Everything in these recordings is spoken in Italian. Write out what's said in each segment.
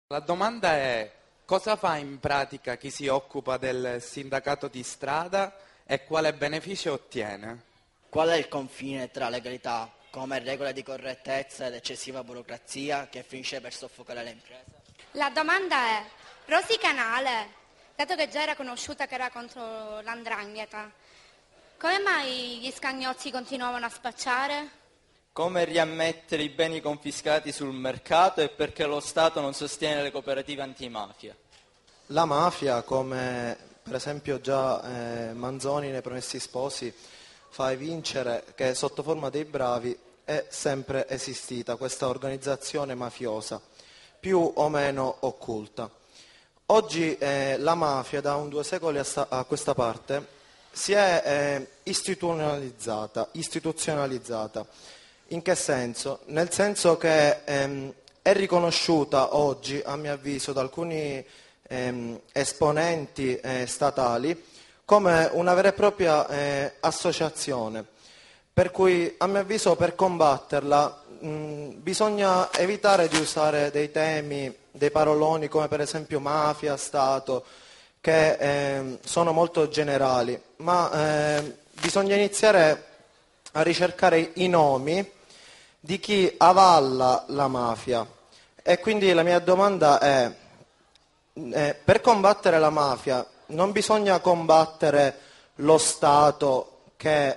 La domanda è: cosa fa in pratica chi si occupa del sindacato di strada e quale beneficio ottiene? Qual è il confine tra legalità, come regole di correttezza ed eccessiva burocrazia che finisce per soffocare le imprese? La domanda è: Rosy Canale, dato che già era conosciuta che era contro l''ndrangheta, come mai gli scagnozzi continuavano a spacciare? Come riammettere i beni confiscati sul mercato e perché lo Stato non sostiene le cooperative antimafia. La mafia, come per esempio già Manzoni nei Promessi Sposi fa evincere che sotto forma dei bravi è sempre esistita questa organizzazione mafiosa, più o meno occulta. Oggi la mafia da 2 secoli a questa parte si è istituzionalizzata. In che senso? Nel senso che è riconosciuta oggi, a mio avviso, da alcuni esponenti statali come una vera e propria associazione, per cui a mio avviso per combatterla bisogna evitare di usare dei temi, dei paroloni come per esempio mafia, Stato, che sono molto generali, ma bisogna iniziare a ricercare i nomi di chi avalla la mafia. E quindi la mia domanda è: per combattere la mafia non bisogna combattere lo Stato che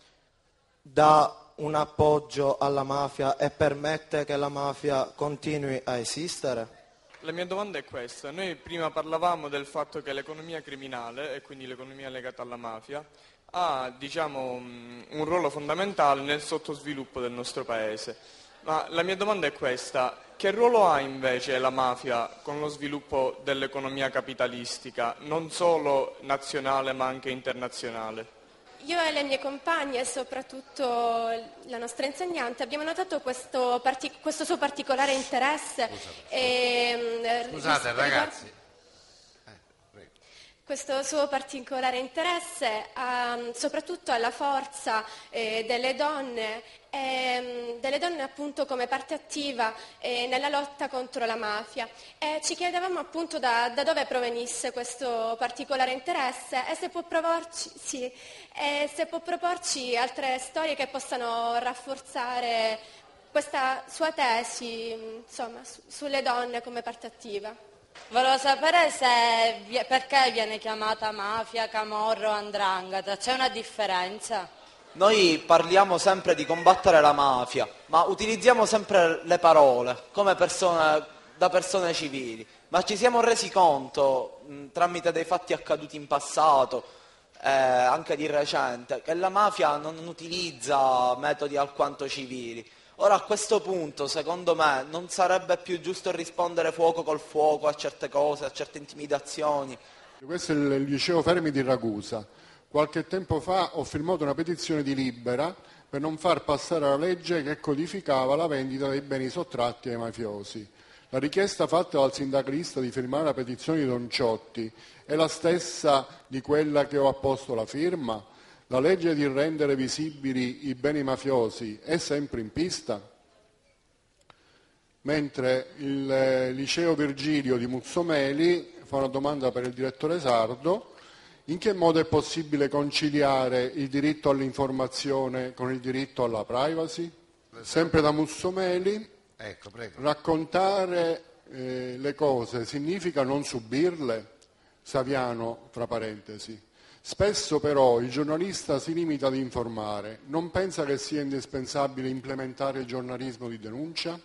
dà un appoggio alla mafia e permette che la mafia continui a esistere? La mia domanda è questa. Noi prima parlavamo del fatto che l'economia criminale, e quindi l'economia legata alla mafia, ha un ruolo fondamentale nel sottosviluppo del nostro paese. Ma la mia domanda è questa: che ruolo ha invece la mafia con lo sviluppo dell'economia capitalistica, non solo nazionale ma anche internazionale? Io e le mie compagne e soprattutto la nostra insegnante abbiamo notato questo suo particolare interesse. Scusate ragazzi. Questo suo particolare interesse soprattutto alla forza delle donne appunto come parte attiva nella lotta contro la mafia. E ci chiedevamo appunto da dove provenisse questo particolare interesse e se può proporci altre storie che possano rafforzare questa sua tesi, insomma, sulle donne come parte attiva. Volevo sapere perché viene chiamata mafia, camorra o 'ndrangheta, c'è una differenza? Noi parliamo sempre di combattere la mafia, ma utilizziamo sempre le parole come da persone civili, ma ci siamo resi conto, tramite dei fatti accaduti in passato, anche di recente, che la mafia non utilizza metodi alquanto civili. Ora a questo punto, secondo me, non sarebbe più giusto rispondere fuoco col fuoco a certe cose, a certe intimidazioni. Questo è il liceo Fermi di Ragusa. Qualche tempo fa ho firmato una petizione di Libera per non far passare la legge che codificava la vendita dei beni sottratti ai mafiosi. La richiesta fatta dal sindacalista di firmare la petizione di Don Ciotti è la stessa di quella che ho apposto la firma? La legge di rendere visibili i beni mafiosi è sempre in pista? Mentre il liceo Virgilio di Muzzomeli fa una domanda per il direttore Sardo: in che modo è possibile conciliare il diritto all'informazione con il diritto alla privacy? Sempre da Muzzomeli, ecco, prego. Raccontare le cose significa non subirle? Saviano, tra parentesi. Spesso però il giornalista si limita ad informare. Non pensa che sia indispensabile implementare il giornalismo di denuncia?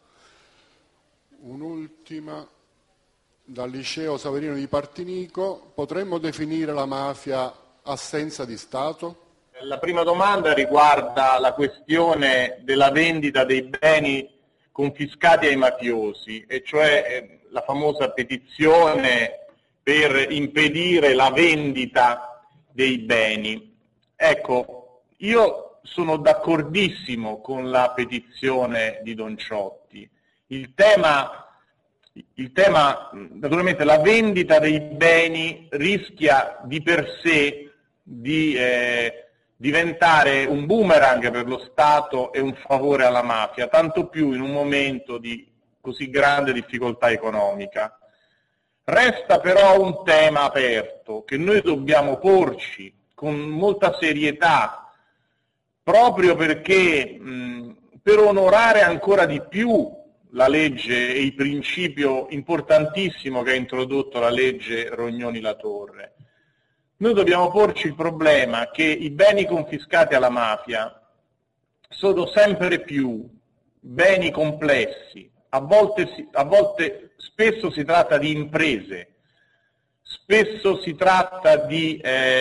Un'ultima, dal liceo Saverino di Partinico: potremmo definire la mafia assenza di Stato? La prima domanda riguarda la questione della vendita dei beni confiscati ai mafiosi, e cioè la famosa petizione per impedire la vendita dei beni. Ecco, io sono d'accordissimo con la petizione di Don Ciotti. Il tema, naturalmente, la vendita dei beni rischia di per sé di diventare un boomerang per lo Stato e un favore alla mafia, tanto più in un momento di così grande difficoltà economica. Resta però un tema aperto che noi dobbiamo porci con molta serietà, proprio perché per onorare ancora di più la legge e il principio importantissimo che ha introdotto la legge Rognoni-La Torre, noi dobbiamo porci il problema che i beni confiscati alla mafia sono sempre più beni complessi, spesso si tratta di imprese, spesso si tratta di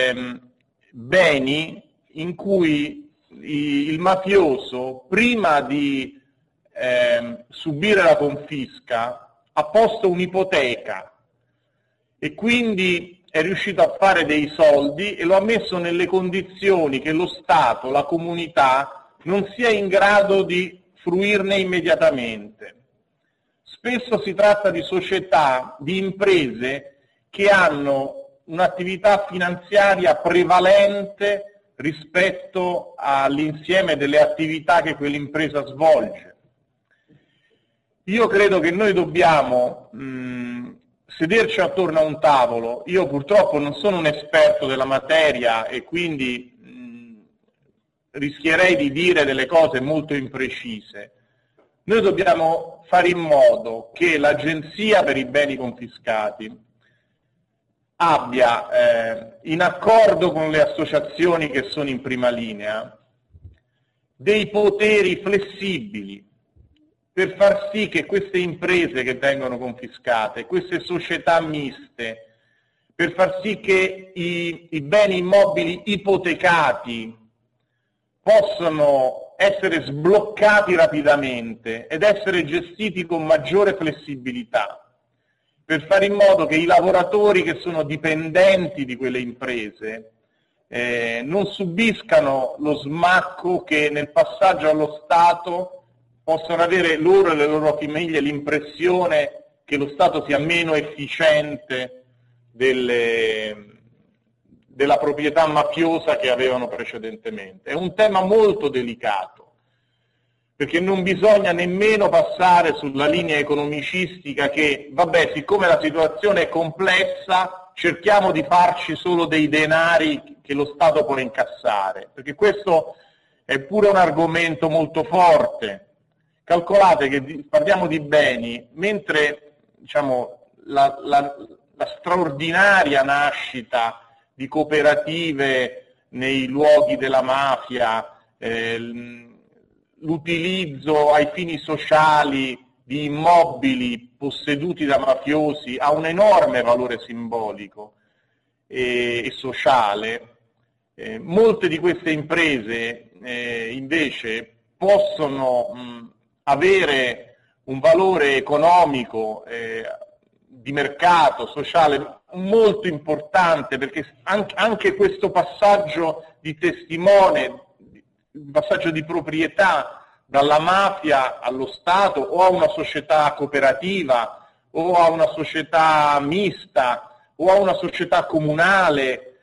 beni in cui il mafioso, prima di subire la confisca, ha posto un'ipoteca e quindi è riuscito a fare dei soldi e lo ha messo nelle condizioni che lo Stato, la comunità, non sia in grado di fruirne immediatamente. Spesso si tratta di società, di imprese che hanno un'attività finanziaria prevalente rispetto all'insieme delle attività che quell'impresa svolge. Io credo che noi dobbiamo sederci attorno a un tavolo. Io purtroppo non sono un esperto della materia e quindi rischierei di dire delle cose molto imprecise. Noi dobbiamo fare in modo che l'Agenzia per i beni confiscati abbia, in accordo con le associazioni che sono in prima linea, dei poteri flessibili per far sì che queste imprese che vengono confiscate, queste società miste, per far sì che i beni immobili ipotecati possono essere sbloccati rapidamente ed essere gestiti con maggiore flessibilità, per fare in modo che i lavoratori che sono dipendenti di quelle imprese non subiscano lo smacco che nel passaggio allo Stato possono avere loro e le loro famiglie l'impressione che lo Stato sia meno efficiente della proprietà mafiosa che avevano precedentemente. È un tema molto delicato, perché non bisogna nemmeno passare sulla linea economicistica che, vabbè, siccome la situazione è complessa, cerchiamo di farci solo dei denari che lo Stato può incassare, perché questo è pure un argomento molto forte. Calcolate che parliamo di beni, mentre diciamo, la straordinaria nascita di cooperative nei luoghi della mafia, l'utilizzo ai fini sociali di immobili posseduti da mafiosi ha un enorme valore simbolico e sociale. Molte di queste imprese invece possono avere un valore economico, di mercato, sociale molto importante, perché anche questo passaggio di testimone, il passaggio di proprietà dalla mafia allo Stato o a una società cooperativa o a una società mista o a una società comunale,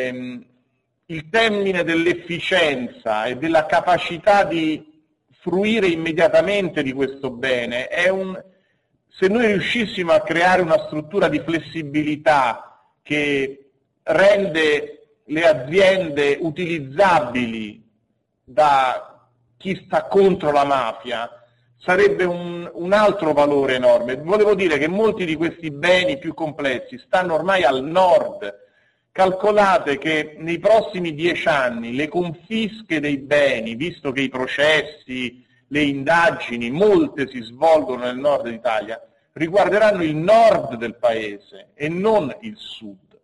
il termine dell'efficienza e della capacità di fruire immediatamente di questo bene se noi riuscissimo a creare una struttura di flessibilità che rende le aziende utilizzabili da chi sta contro la mafia, sarebbe un altro valore enorme. Volevo dire che molti di questi beni più complessi stanno ormai al nord. Calcolate che nei prossimi 10 anni le confische dei beni, visto che i processi, le indagini, molte si svolgono nel nord d'Italia, riguarderanno il nord del paese e non il sud.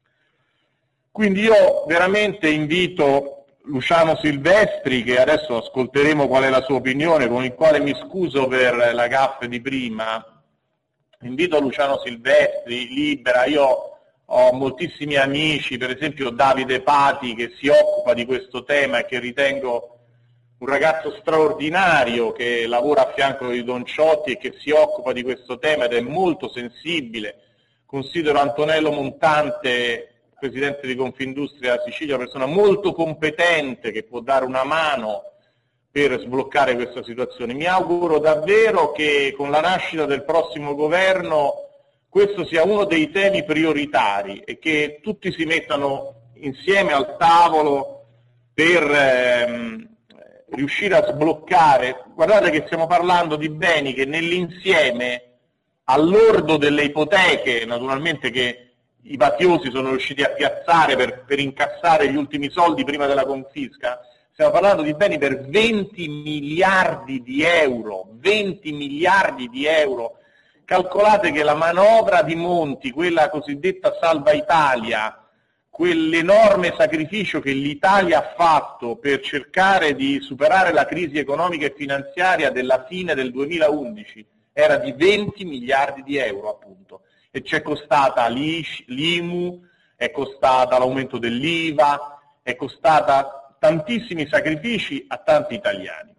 Quindi io veramente invito Luciano Silvestri, che adesso ascolteremo qual è la sua opinione, con il quale mi scuso per la gaffe di prima, invito Luciano Silvestri, Libera, io ho moltissimi amici, per esempio Davide Pati, che si occupa di questo tema e che ritengo un ragazzo straordinario, che lavora a fianco di Don Ciotti e che si occupa di questo tema ed è molto sensibile. Considero Antonello Montante, presidente di Confindustria Sicilia, una persona molto competente che può dare una mano per sbloccare questa situazione. Mi auguro davvero che con la nascita del prossimo governo questo sia uno dei temi prioritari e che tutti si mettano insieme al tavolo per riuscire a sbloccare. Guardate che stiamo parlando di beni che nell'insieme, al lordo delle ipoteche, naturalmente, che i mafiosi sono riusciti a piazzare per incassare gli ultimi soldi prima della confisca, stiamo parlando di beni per 20 miliardi di euro, 20 miliardi di euro. Calcolate che la manovra di Monti, quella cosiddetta Salva Italia, quell'enorme sacrificio che l'Italia ha fatto per cercare di superare la crisi economica e finanziaria della fine del 2011, era di 20 miliardi di euro, appunto. E c'è costata l'IMU, è costata l'aumento dell'IVA, è costata tantissimi sacrifici a tanti italiani.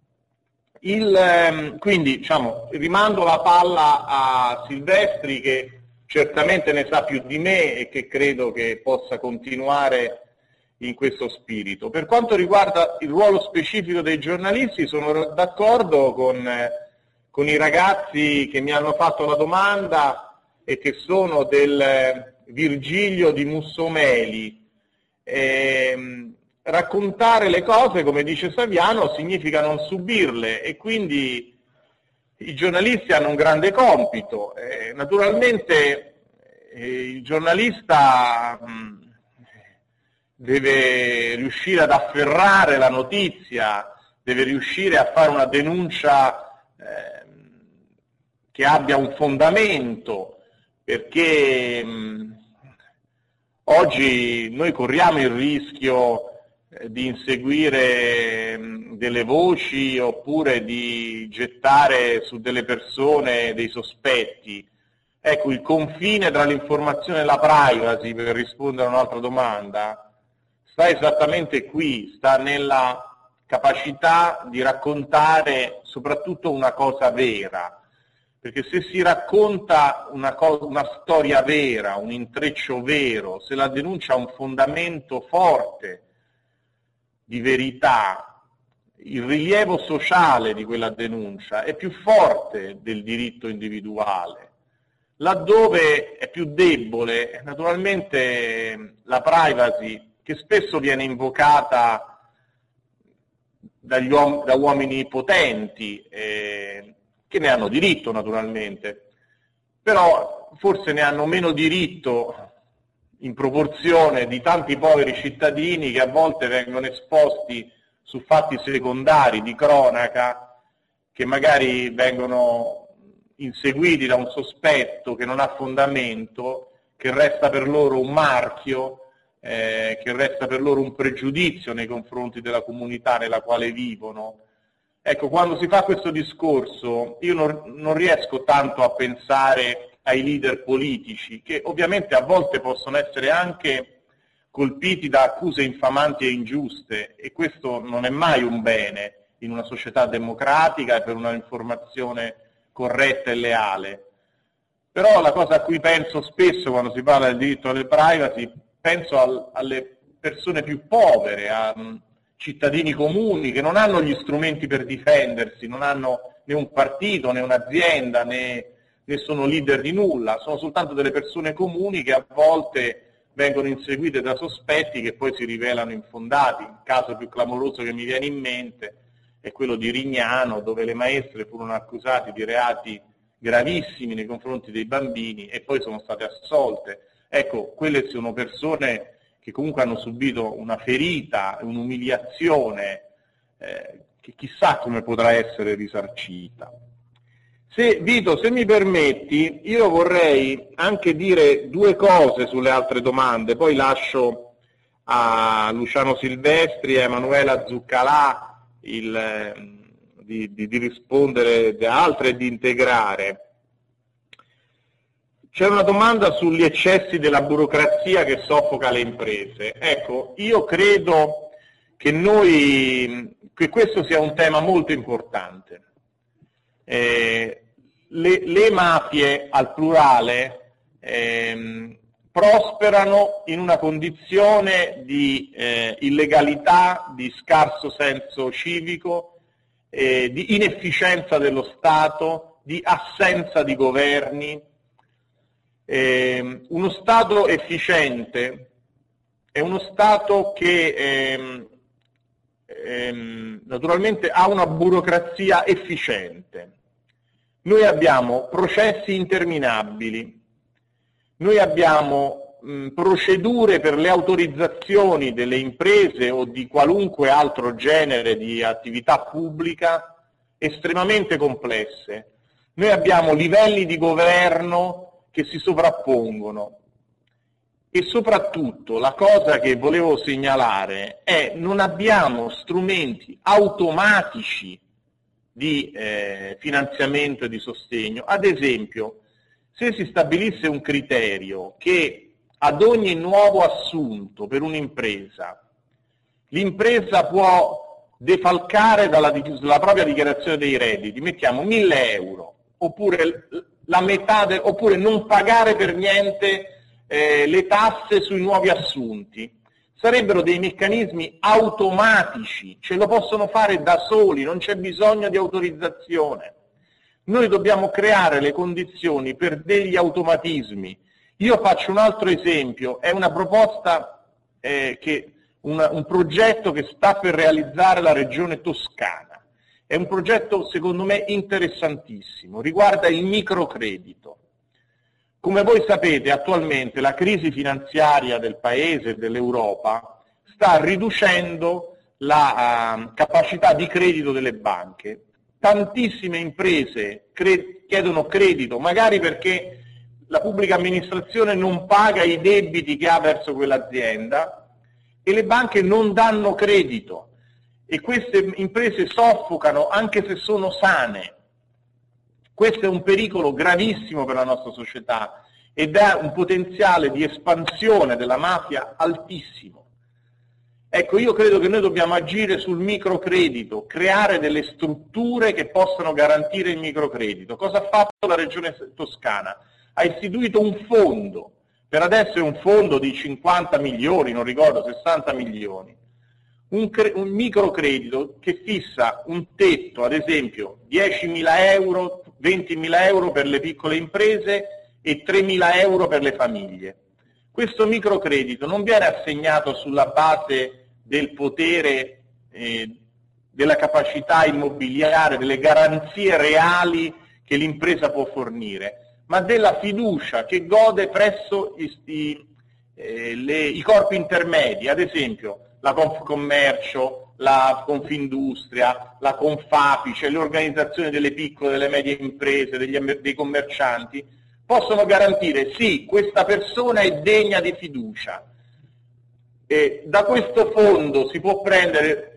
Quindi diciamo, rimando la palla a Silvestri, che certamente ne sa più di me e che credo che possa continuare in questo spirito. Per quanto riguarda il ruolo specifico dei giornalisti, sono d'accordo con i ragazzi che mi hanno fatto la domanda e che sono del Virgilio di Mussomeli. Raccontare le cose, come dice Saviano, significa non subirle, e quindi i giornalisti hanno un grande compito. Naturalmente il giornalista deve riuscire ad afferrare la notizia, deve riuscire a fare una denuncia che abbia un fondamento, perché oggi noi corriamo il rischio di inseguire delle voci oppure di gettare su delle persone dei sospetti. Ecco, il confine tra l'informazione e la privacy, per rispondere a un'altra domanda, sta esattamente qui, sta nella capacità di raccontare soprattutto una cosa vera, perché se si racconta una storia vera, un intreccio vero, se la denuncia ha un fondamento forte di verità, il rilievo sociale di quella denuncia è più forte del diritto individuale. Laddove è più debole, naturalmente, la privacy, che spesso viene invocata da uomini potenti, che ne hanno diritto naturalmente, però forse ne hanno meno diritto in proporzione di tanti poveri cittadini che a volte vengono esposti su fatti secondari di cronaca, che magari vengono inseguiti da un sospetto che non ha fondamento, che resta per loro un marchio, che resta per loro un pregiudizio nei confronti della comunità nella quale vivono. Ecco, quando si fa questo discorso io non riesco tanto a pensare ai leader politici, che ovviamente a volte possono essere anche colpiti da accuse infamanti e ingiuste, e questo non è mai un bene in una società democratica e per una informazione corretta e leale. Però la cosa a cui penso spesso quando si parla del diritto alle privacy, penso alle persone più povere, a cittadini comuni che non hanno gli strumenti per difendersi, non hanno né un partito né un'azienda né sono leader di nulla, sono soltanto delle persone comuni che a volte vengono inseguite da sospetti che poi si rivelano infondati. Il caso più clamoroso che mi viene in mente è quello di Rignano, dove le maestre furono accusate di reati gravissimi nei confronti dei bambini e poi sono state assolte. Ecco, quelle sono persone che comunque hanno subito una ferita, un'umiliazione che chissà come potrà essere risarcita. Vito, se mi permetti, io vorrei anche dire due cose sulle altre domande, poi lascio a Luciano Silvestri e a Emanuela Zuccalà di rispondere ad altre e di integrare. C'è una domanda sugli eccessi della burocrazia che soffoca le imprese. Ecco, io credo che questo sia un tema molto importante. Le mafie al plurale prosperano in una condizione di illegalità, di scarso senso civico, di inefficienza dello Stato, di assenza di governi. Uno Stato efficiente è uno Stato che naturalmente ha una burocrazia efficiente. Noi abbiamo processi interminabili, noi abbiamo procedure per le autorizzazioni delle imprese o di qualunque altro genere di attività pubblica estremamente complesse. Noi abbiamo livelli di governo che si sovrappongono e soprattutto la cosa che volevo segnalare è non abbiamo strumenti automatici di finanziamento e di sostegno. Ad esempio, se si stabilisse un criterio che ad ogni nuovo assunto per un'impresa, l'impresa può defalcare dalla propria dichiarazione dei redditi, mettiamo 1.000 euro, oppure la metà, oppure non pagare per niente le tasse sui nuovi assunti, sarebbero dei meccanismi automatici, ce lo possono fare da soli, non c'è bisogno di autorizzazione. Noi dobbiamo creare le condizioni per degli automatismi. Io faccio un altro esempio, è una proposta, un progetto che sta per realizzare la Regione Toscana. È un progetto secondo me interessantissimo, riguarda il microcredito. Come voi sapete, attualmente la crisi finanziaria del Paese e dell'Europa sta riducendo la capacità di credito delle banche. Tantissime imprese chiedono credito, magari perché la pubblica amministrazione non paga i debiti che ha verso quell'azienda e le banche non danno credito e queste imprese soffocano anche se sono sane. Questo è un pericolo gravissimo per la nostra società ed ha un potenziale di espansione della mafia altissimo. Ecco, io credo che noi dobbiamo agire sul microcredito, creare delle strutture che possano garantire il microcredito. Cosa ha fatto la Regione Toscana? Ha istituito un fondo, per adesso è un fondo di 50 milioni, non ricordo, 60 milioni. Un microcredito che fissa un tetto, ad esempio 10.000 euro, 20.000 euro per le piccole imprese e 3.000 euro per le famiglie. Questo microcredito non viene assegnato sulla base del potere, della capacità immobiliare, delle garanzie reali che l'impresa può fornire, ma della fiducia che gode presso i corpi intermedi, ad esempio la Confcommercio, la Confindustria, la Confapice, le organizzazioni delle piccole e delle medie imprese, dei commercianti, possono garantire sì, questa persona è degna di fiducia. Da questo fondo si può prendere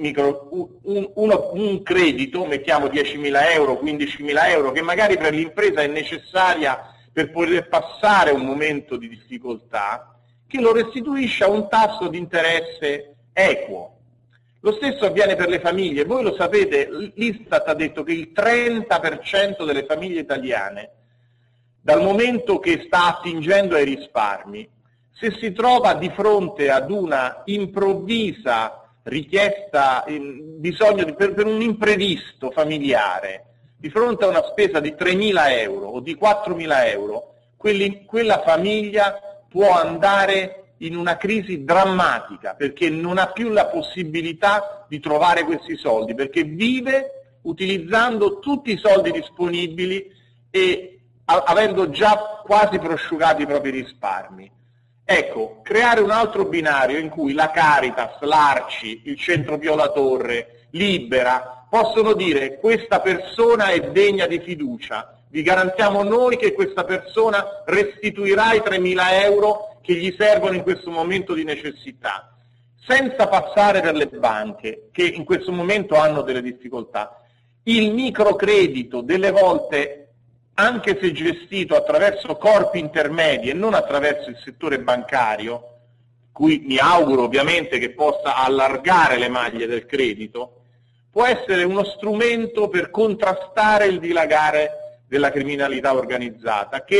un credito, mettiamo 10.000 euro, 15.000 euro, che magari per l'impresa è necessaria per poter passare un momento di difficoltà, che lo restituisce a un tasso di interesse equo. Lo stesso avviene per le famiglie. Voi lo sapete, l'Istat ha detto che il 30% delle famiglie italiane, dal momento che sta attingendo ai risparmi, se si trova di fronte ad una improvvisa richiesta, bisogno per un imprevisto familiare, di fronte a una spesa di 3.000 euro o di 4.000 euro, quella famiglia può andare in una crisi drammatica perché non ha più la possibilità di trovare questi soldi, perché vive utilizzando tutti i soldi disponibili e avendo già quasi prosciugato i propri risparmi. Ecco, creare un altro binario in cui la Caritas, l'Arci, il Centro Pio La Torre, Libera, possono dire questa persona è degna di fiducia, vi garantiamo noi che questa persona restituirà i 3.000 euro che gli servono in questo momento di necessità, senza passare per le banche che in questo momento hanno delle difficoltà. Il microcredito delle volte, anche se gestito attraverso corpi intermedi e non attraverso il settore bancario, cui mi auguro ovviamente che possa allargare le maglie del credito, può essere uno strumento per contrastare il dilagare della criminalità organizzata, che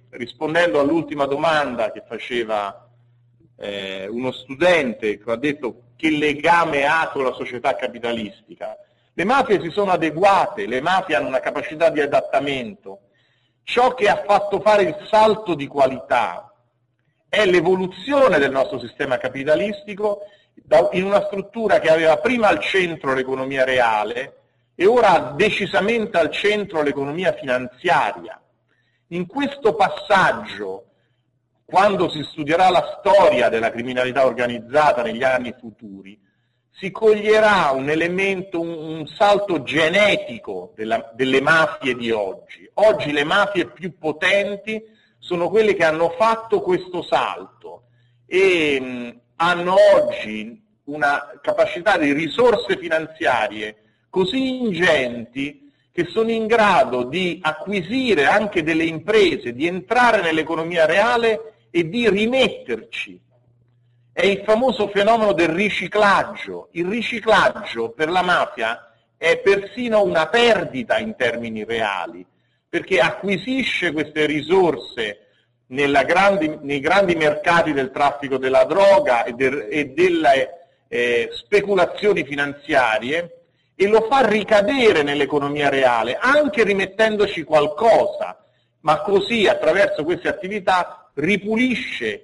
rispondendo all'ultima domanda che faceva uno studente che ha detto che legame ha con la società capitalistica, le mafie si sono adeguate, le mafie hanno una capacità di adattamento. Ciò che ha fatto fare il salto di qualità è l'evoluzione del nostro sistema capitalistico in una struttura che aveva prima al centro l'economia reale e ora ha decisamente al centro l'economia finanziaria. In questo passaggio, quando si studierà la storia della criminalità organizzata negli anni futuri, si coglierà un elemento, un salto genetico delle mafie di oggi. Oggi le mafie più potenti sono quelle che hanno fatto questo salto e hanno oggi una capacità di risorse finanziarie così ingenti che sono in grado di acquisire anche delle imprese, di entrare nell'economia reale e di rimetterci. È il famoso fenomeno del riciclaggio. Il riciclaggio per la mafia è persino una perdita in termini reali, perché acquisisce queste risorse nei grandi mercati del traffico della droga e delle speculazioni finanziarie e lo fa ricadere nell'economia reale, anche rimettendoci qualcosa, ma così attraverso queste attività ripulisce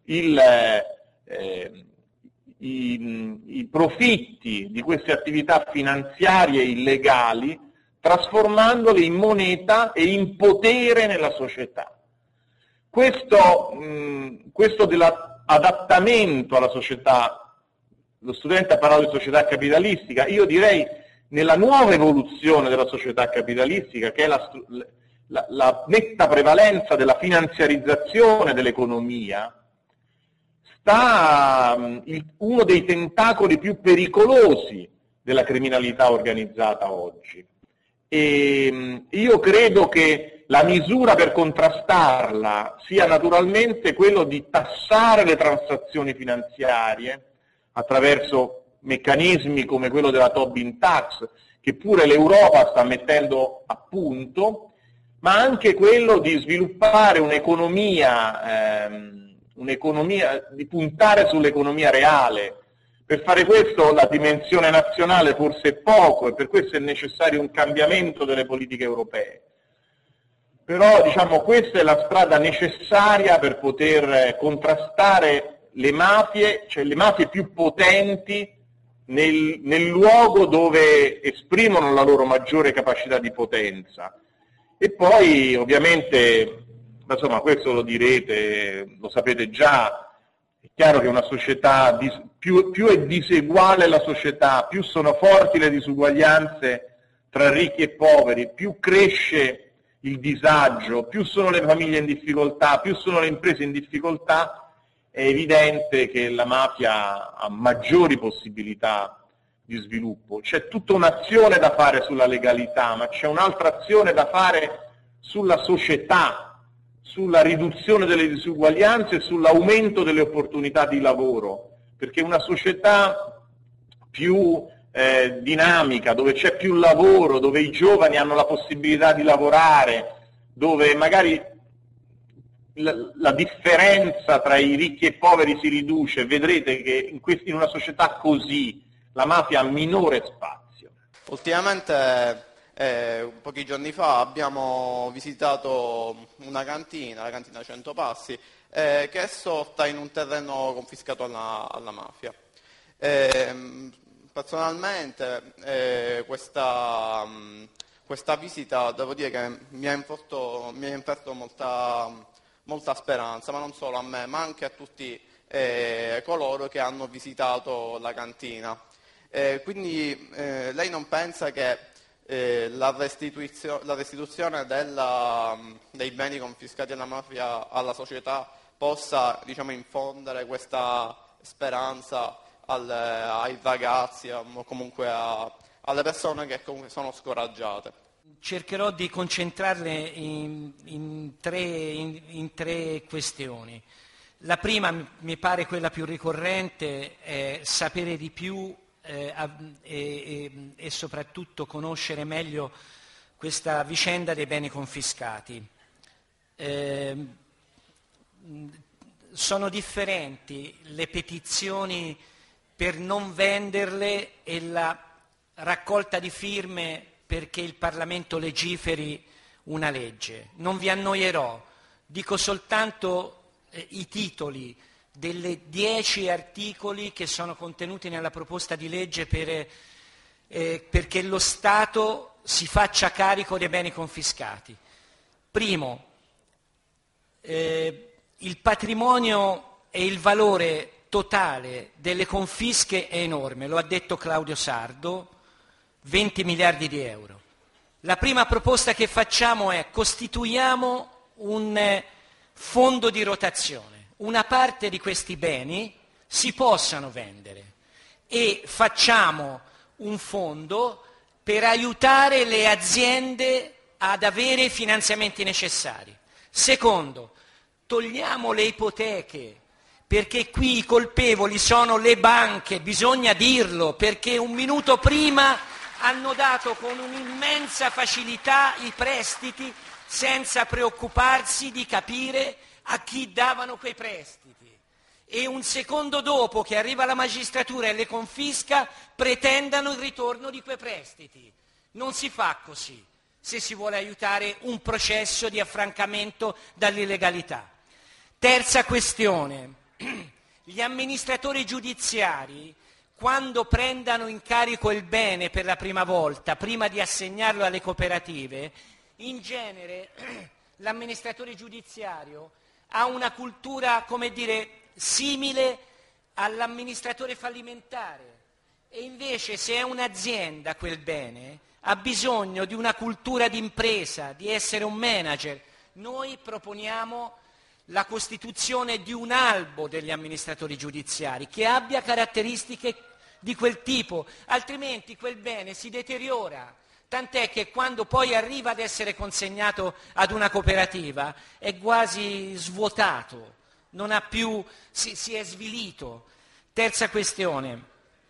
i profitti di queste attività finanziarie illegali, trasformandole in moneta e in potere nella società. Questo dell'adattamento alla società, lo studente ha parlato di società capitalistica, io direi nella nuova evoluzione della società capitalistica, che è la netta prevalenza della finanziarizzazione dell'economia, sta uno dei tentacoli più pericolosi della criminalità organizzata oggi. E io credo che la misura per contrastarla sia naturalmente quello di tassare le transazioni finanziarie attraverso meccanismi come quello della Tobin Tax, che pure l'Europa sta mettendo a punto, ma anche quello di sviluppare un'economia, di puntare sull'economia reale. Per fare questo la dimensione nazionale forse è poco e per questo è necessario un cambiamento delle politiche europee. Però diciamo questa è la strada necessaria per poter contrastare le mafie, cioè le mafie più potenti nel luogo dove esprimono la loro maggiore capacità di potenza. E poi ovviamente, insomma, questo lo direte, lo sapete già, è chiaro che una società, più è diseguale la società, più sono forti le disuguaglianze tra ricchi e poveri, più cresce il disagio, più sono le famiglie in difficoltà, più sono le imprese in difficoltà, è evidente che la mafia ha maggiori possibilità di sviluppo. C'è tutta un'azione da fare sulla legalità, ma c'è un'altra azione da fare sulla società, sulla riduzione delle disuguaglianze e sull'aumento delle opportunità di lavoro, perché una società più dinamica, dove c'è più lavoro, dove i giovani hanno la possibilità di lavorare, dove magari la differenza tra i ricchi e i poveri si riduce, vedrete che in una società così la mafia ha minore spazio. Ultimamente, pochi giorni fa, abbiamo visitato una cantina, la cantina Centopassi, che è sorta in un terreno confiscato alla mafia. Personalmente questa visita, devo dire che mi ha inferto molta speranza, ma non solo a me, ma anche a tutti coloro che hanno visitato la cantina. Quindi lei non pensa che la restituzione dei beni confiscati alla mafia alla società possa, diciamo, infondere questa speranza ai ragazzi o comunque alle persone che comunque sono scoraggiate? Cercherò di concentrarle in tre questioni. La prima mi pare quella più ricorrente, è sapere di più e soprattutto conoscere meglio questa vicenda dei beni confiscati. sono differenti le petizioni per non venderle e la raccolta di firme perché il Parlamento legiferi una legge. Non vi annoierò, dico soltanto i titoli delle 10 articoli che sono contenuti nella proposta di legge perché lo Stato si faccia carico dei beni confiscati. Primo, il patrimonio e il valore totale delle confische è enorme, lo ha detto Claudio Sardo, 20 miliardi di euro. La prima proposta che facciamo è costituiamo un fondo di rotazione. Una parte di questi beni si possano vendere e facciamo un fondo per aiutare le aziende ad avere i finanziamenti necessari. Secondo, togliamo le ipoteche, perché qui i colpevoli sono le banche, bisogna dirlo, perché un minuto prima hanno dato con un'immensa facilità i prestiti senza preoccuparsi di capire a chi davano quei prestiti. E un secondo dopo che arriva la magistratura e le confisca, pretendano il ritorno di quei prestiti. Non si fa così se si vuole aiutare un processo di affrancamento dall'illegalità. Terza questione, gli amministratori giudiziari, quando prendano in carico il bene per la prima volta, prima di assegnarlo alle cooperative, in genere l'amministratore giudiziario ha una cultura, come dire, simile all'amministratore fallimentare e invece se è un'azienda quel bene ha bisogno di una cultura d'impresa, di essere un manager. Noi proponiamo la costituzione di un albo degli amministratori giudiziari che abbia caratteristiche di quel tipo, altrimenti quel bene si deteriora. Tant'è che quando poi arriva ad essere consegnato ad una cooperativa è quasi svuotato, non ha più, si è svilito. Terza questione,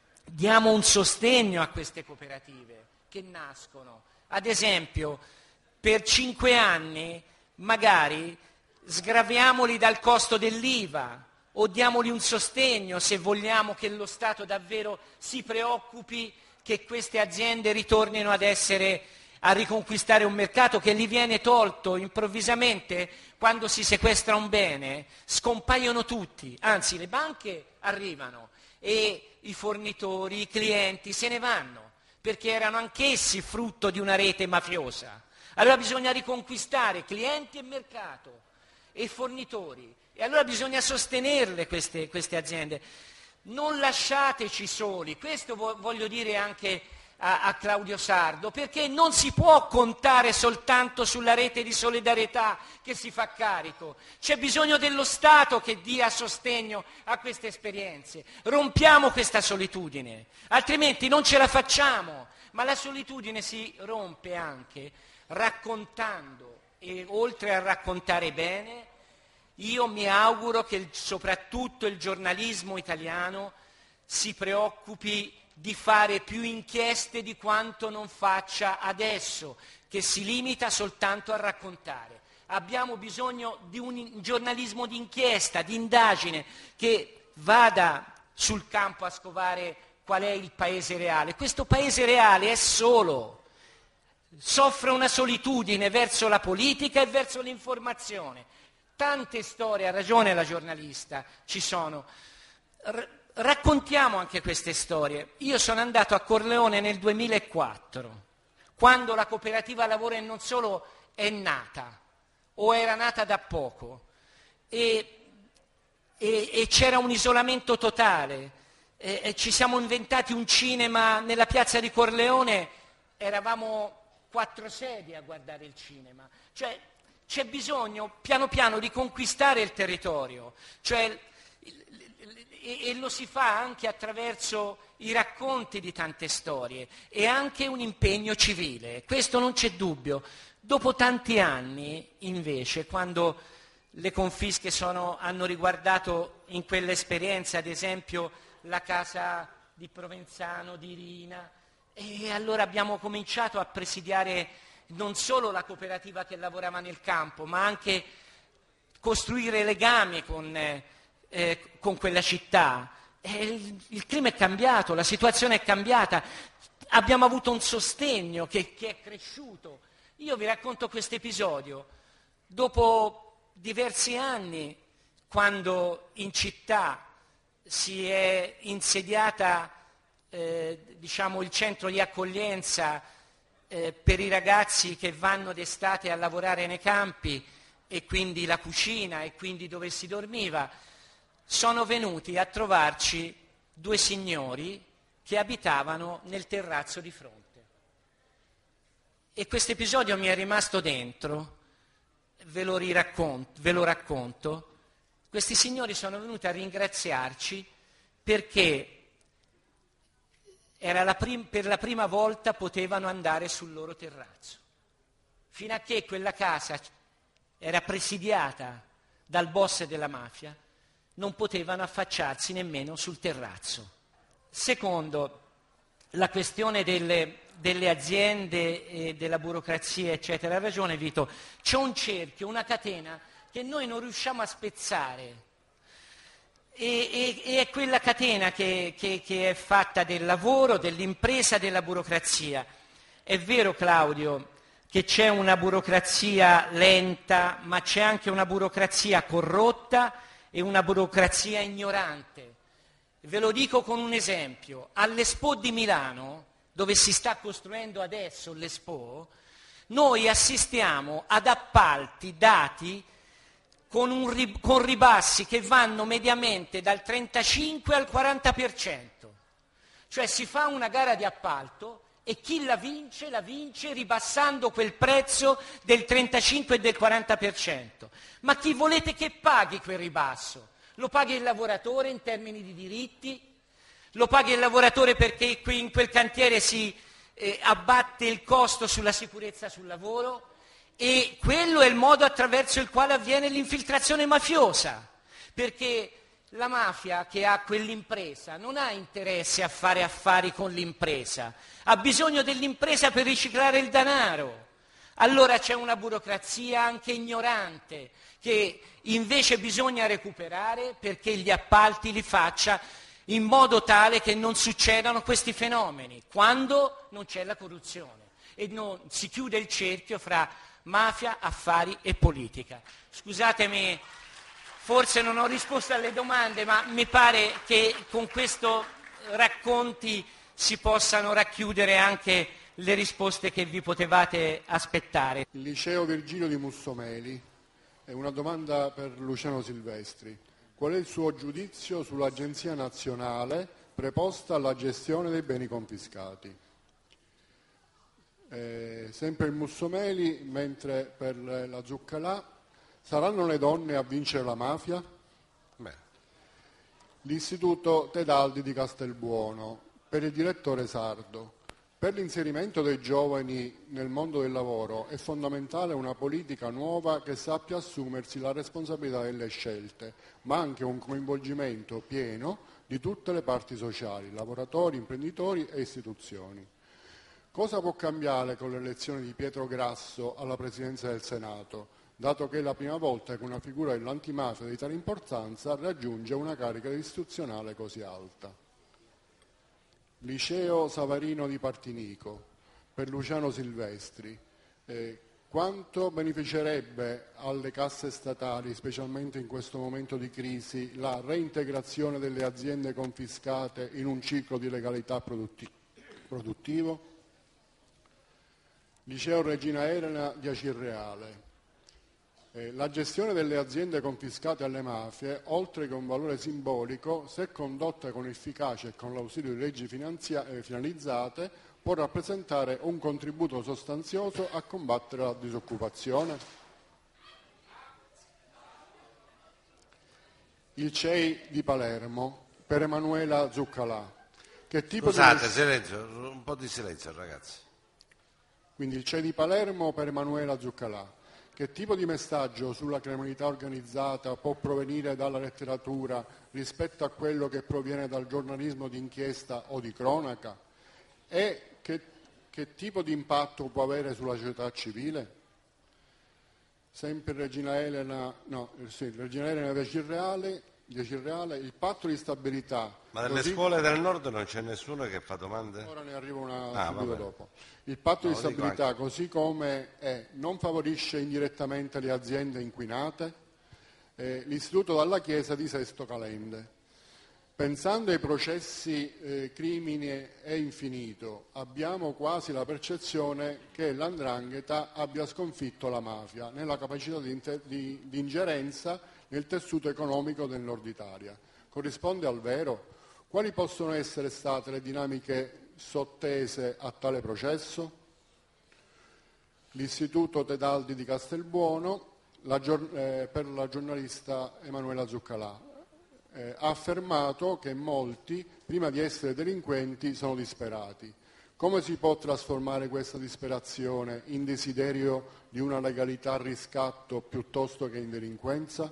diamo un sostegno a queste cooperative che nascono. Ad esempio, per 5 anni magari sgraviamoli dal costo dell'IVA o diamogli un sostegno se vogliamo che lo Stato davvero si preoccupi che queste aziende ritornino a riconquistare un mercato che gli viene tolto improvvisamente quando si sequestra un bene, scompaiono tutti, anzi le banche arrivano e i fornitori, i clienti se ne vanno perché erano anch'essi frutto di una rete mafiosa. Allora bisogna riconquistare clienti e mercato e fornitori e allora bisogna sostenerle queste aziende. Non lasciateci soli, questo voglio dire anche a Claudio Sardo, perché non si può contare soltanto sulla rete di solidarietà che si fa carico, c'è bisogno dello Stato che dia sostegno a queste esperienze. Rompiamo questa solitudine, altrimenti non ce la facciamo, ma la solitudine si rompe anche raccontando e oltre a raccontare bene, io mi auguro che soprattutto il giornalismo italiano si preoccupi di fare più inchieste di quanto non faccia adesso, che si limita soltanto a raccontare. Abbiamo bisogno di un giornalismo di inchiesta, di indagine, che vada sul campo a scovare qual è il paese reale. Questo paese reale è solo, soffre una solitudine verso la politica e verso l'informazione. Tante storie, ha ragione la giornalista, ci sono. Raccontiamo anche queste storie. Io sono andato a Corleone nel 2004, quando la cooperativa Lavoro e non solo è nata, o era nata da poco, e c'era un isolamento totale. E ci siamo inventati un cinema nella piazza di Corleone, eravamo 4 sedie a guardare il cinema. Cioè, c'è bisogno piano piano di conquistare il territorio, e lo si fa anche attraverso i racconti di tante storie e anche un impegno civile, questo non c'è dubbio. Dopo tanti anni, invece, quando le confische hanno riguardato in quell'esperienza, ad esempio, la casa di Provenzano, di Rina, e allora abbiamo cominciato a presidiare non solo la cooperativa che lavorava nel campo, ma anche costruire legami con quella città. Il clima è cambiato, la situazione è cambiata, abbiamo avuto un sostegno che è cresciuto. Io vi racconto questo episodio. Dopo diversi anni, quando in città si è insediata il centro di accoglienza per i ragazzi che vanno d'estate a lavorare nei campi, e quindi la cucina e quindi dove si dormiva, sono venuti a trovarci 2 signori che abitavano nel terrazzo di fronte. E questo episodio mi è rimasto dentro, ve lo racconto. Questi signori sono venuti a ringraziarci perché per la prima volta potevano andare sul loro terrazzo. Fino a che quella casa era presidiata dal boss della mafia, non potevano affacciarsi nemmeno sul terrazzo. Secondo, la questione delle aziende e della burocrazia, eccetera, ha ragione Vito, c'è un cerchio, una catena che noi non riusciamo a spezzare. E è quella catena che è fatta del lavoro, dell'impresa, della burocrazia. È vero, Claudio, che c'è una burocrazia lenta, ma c'è anche una burocrazia corrotta e una burocrazia ignorante. Ve lo dico con un esempio. All'Expo di Milano, dove si sta costruendo adesso l'Expo, noi assistiamo ad appalti dati con ribassi che vanno mediamente dal 35 al 40%. Cioè si fa una gara di appalto e chi la vince ribassando quel prezzo del 35 e del 40%. Ma chi volete che paghi quel ribasso? Lo paga il lavoratore in termini di diritti? Lo paga il lavoratore perché qui in quel cantiere si abbatte il costo sulla sicurezza sul lavoro? E quello è il modo attraverso il quale avviene l'infiltrazione mafiosa, perché la mafia che ha quell'impresa non ha interesse a fare affari con l'impresa, ha bisogno dell'impresa per riciclare il denaro. Allora c'è una burocrazia anche ignorante che invece bisogna recuperare perché gli appalti li faccia in modo tale che non succedano questi fenomeni, quando non c'è la corruzione e non si chiude il cerchio fra mafia, affari e politica. Scusatemi, forse non ho risposto alle domande, ma mi pare che con questo racconti si possano racchiudere anche le risposte che vi potevate aspettare. Il liceo Virgilio di Mussomeli, è una domanda per Luciano Silvestri. Qual è il suo giudizio sull'Agenzia Nazionale preposta alla gestione dei beni confiscati? Sempre il Mussomeli, mentre per la Zuccalà, saranno le donne a vincere la mafia? L'Istituto Tedaldi di Castelbuono, per il direttore Sardo. Per l'inserimento dei giovani nel mondo del lavoro è fondamentale una politica nuova che sappia assumersi la responsabilità delle scelte, ma anche un coinvolgimento pieno di tutte le parti sociali, lavoratori, imprenditori e istituzioni. Cosa può cambiare con l'elezione di Pietro Grasso alla presidenza del Senato, dato che è la prima volta che una figura dell'antimafia di tale importanza raggiunge una carica istituzionale così alta? Liceo Savarino di Partinico, per Luciano Silvestri. Quanto beneficerebbe alle casse statali, specialmente in questo momento di crisi, la reintegrazione delle aziende confiscate in un ciclo di legalità produttivo? Liceo Regina Elena di Acirreale. La gestione delle aziende confiscate alle mafie, oltre che un valore simbolico, se condotta con efficacia e con l'ausilio di leggi finalizzate, può rappresentare un contributo sostanzioso a combattere la disoccupazione. Il CEI di Palermo, per Emanuela Zuccalà. Scusate, silenzio, un po' di silenzio ragazzi. Quindi il CEI di Palermo per Emanuela Zuccalà. Che tipo di messaggio sulla criminalità organizzata può provenire dalla letteratura rispetto a quello che proviene dal giornalismo di inchiesta o di cronaca? E che che tipo di impatto può avere sulla società civile? Sempre Regina Elena Decirreale, il patto di stabilità. Ma nelle scuole del nord non c'è nessuno che fa domande? Ora ne arrivo subito dopo. Il patto No, di stabilità, così come non favorisce indirettamente le aziende inquinate, l'istituto dalla Chiesa di Sesto Calende. Pensando ai processi crimine è infinito, abbiamo quasi la percezione che l''ndrangheta abbia sconfitto la mafia nella capacità di ingerenza nel tessuto economico del Nord Italia. Corrisponde al vero? Quali possono essere state le dinamiche sottese a tale processo? L'Istituto Tedaldi di Castelbuono, per la giornalista Emanuela Zuccalà, ha affermato che molti, prima di essere delinquenti, sono disperati. Come si può trasformare questa disperazione in desiderio di una legalità a riscatto piuttosto che in delinquenza?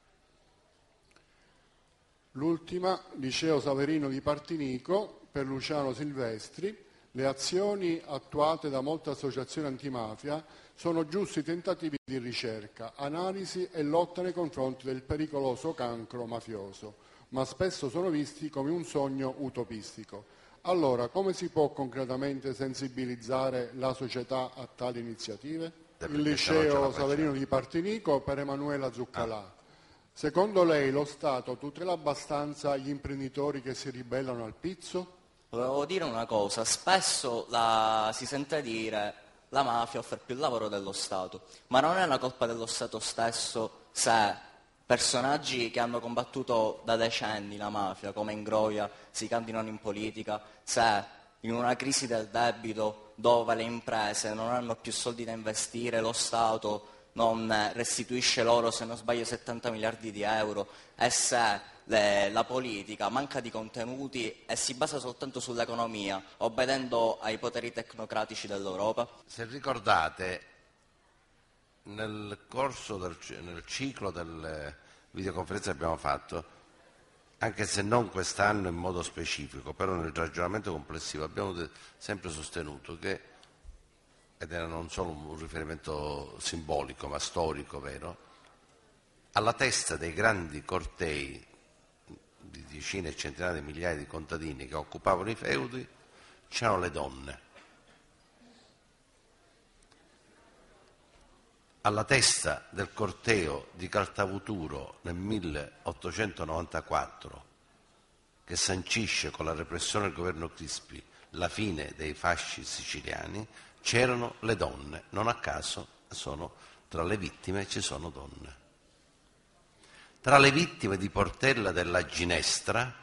L'ultima, Liceo Saverino di Partinico, per Luciano Silvestri, le azioni attuate da molte associazioni antimafia sono giusti tentativi di ricerca, analisi e lotta nei confronti del pericoloso cancro mafioso, ma spesso sono visti come un sogno utopistico. Allora, come si può concretamente sensibilizzare la società a tali iniziative? Il Liceo Saverino di Partinico, per Emanuela Zuccalà. Secondo lei lo Stato tutela abbastanza gli imprenditori che si ribellano al pizzo? Volevo dire una cosa, spesso si sente dire la mafia offre più lavoro dello Stato, ma non è una colpa dello Stato stesso se personaggi che hanno combattuto da decenni la mafia, come Ingroia, si candidano in politica, se in una crisi del debito dove le imprese non hanno più soldi da investire, lo Stato non restituisce loro, se non sbaglio, 70 miliardi di euro, e se la politica manca di contenuti e si basa soltanto sull'economia, obbedendo ai poteri tecnocratici dell'Europa. Se ricordate, nel corso nel ciclo delle videoconferenze che abbiamo fatto, anche se non quest'anno in modo specifico, però nel ragionamento complessivo abbiamo sempre sostenuto che, ed era non solo un riferimento simbolico ma storico, vero, alla testa dei grandi cortei di decine e centinaia di migliaia di contadini che occupavano i feudi c'erano le donne. Alla testa del corteo di Caltavuturo nel 1894, che sancisce con la repressione del governo Crispi la fine dei fasci siciliani, c'erano le donne. Non a caso tra le vittime ci sono donne. Tra le vittime di Portella della Ginestra,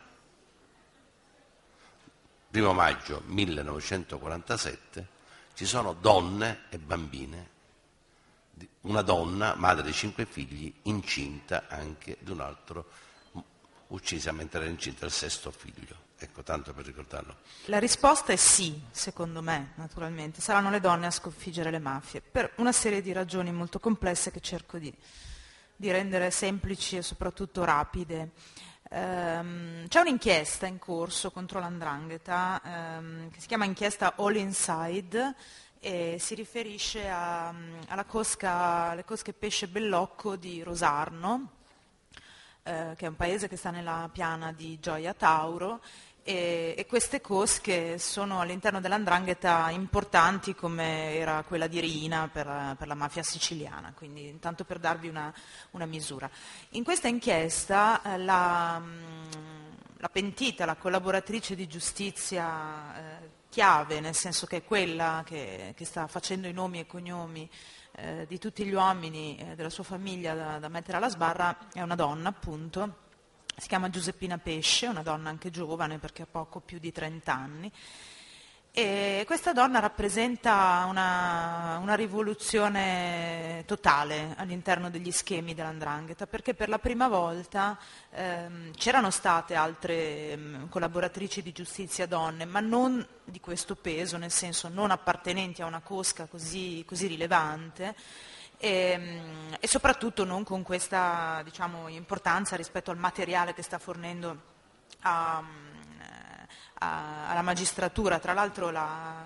1 maggio 1947, ci sono donne e bambine. Una donna, madre di 5 figli, incinta anche di un altro, uccisa mentre era incinta il 6º figlio. Ecco, tanto per ricordarlo. La risposta è sì, secondo me, naturalmente. Saranno le donne a sconfiggere le mafie, per una serie di ragioni molto complesse che cerco di rendere semplici e soprattutto rapide. C'è un'inchiesta in corso contro l''ndrangheta che si chiama inchiesta All Inside e si riferisce alle cosche pesce bellocco di Rosarno, che è un paese che sta nella piana di Gioia Tauro, e queste cosche sono all'interno dell''ndrangheta importanti come era quella di Riina per la mafia siciliana, quindi intanto per darvi una misura. In questa inchiesta la pentita, la collaboratrice di giustizia chiave, nel senso che è quella che sta facendo i nomi e cognomi di tutti gli uomini della sua famiglia da mettere alla sbarra, è una donna appunto. Si chiama Giuseppina Pesce, una donna anche giovane perché ha poco più di 30 anni, e questa donna rappresenta una rivoluzione totale all'interno degli schemi dell''ndrangheta, perché per la prima volta c'erano state altre collaboratrici di giustizia donne, ma non di questo peso, nel senso non appartenenti a una cosca così ritlevanze, e soprattutto non con questa, diciamo, importanza rispetto al materiale che sta fornendo alla magistratura. Tra l'altro la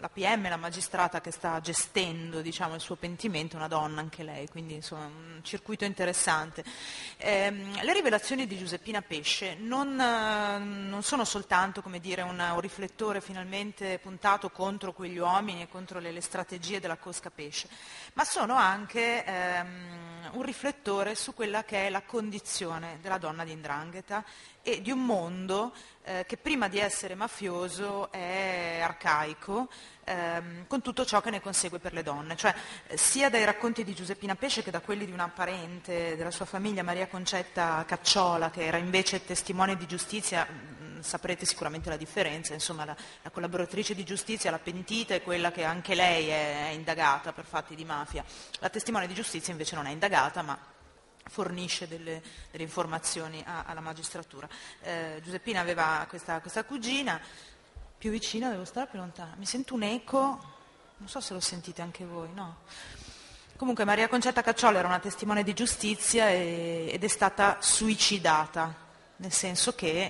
la PM, la magistrata che sta gestendo, diciamo, il suo pentimento, una donna anche lei, quindi insomma un circuito interessante. Le rivelazioni di Giuseppina Pesce non sono soltanto, come dire, un riflettore finalmente puntato contro quegli uomini e contro le strategie della cosca Pesce, ma sono anche un riflettore su quella che è la condizione della donna di 'ndrangheta e di un mondo che prima di essere mafioso è arcaico, con tutto ciò che ne consegue per le donne, cioè sia dai racconti di Giuseppina Pesce che da quelli di una parente della sua famiglia, Maria Concetta Cacciola, che era invece testimone di giustizia. Saprete sicuramente la differenza, insomma la collaboratrice di giustizia, la pentita, è quella che anche lei è indagata per fatti di mafia. La testimone di giustizia invece non è indagata, ma fornisce delle informazioni alla magistratura. Giuseppina aveva questa cugina, più vicina, devo stare più lontana, mi sento un eco, non so se lo sentite anche voi, no? Comunque Maria Concetta Cacciola era una testimone di giustizia ed è stata suicidata, nel senso che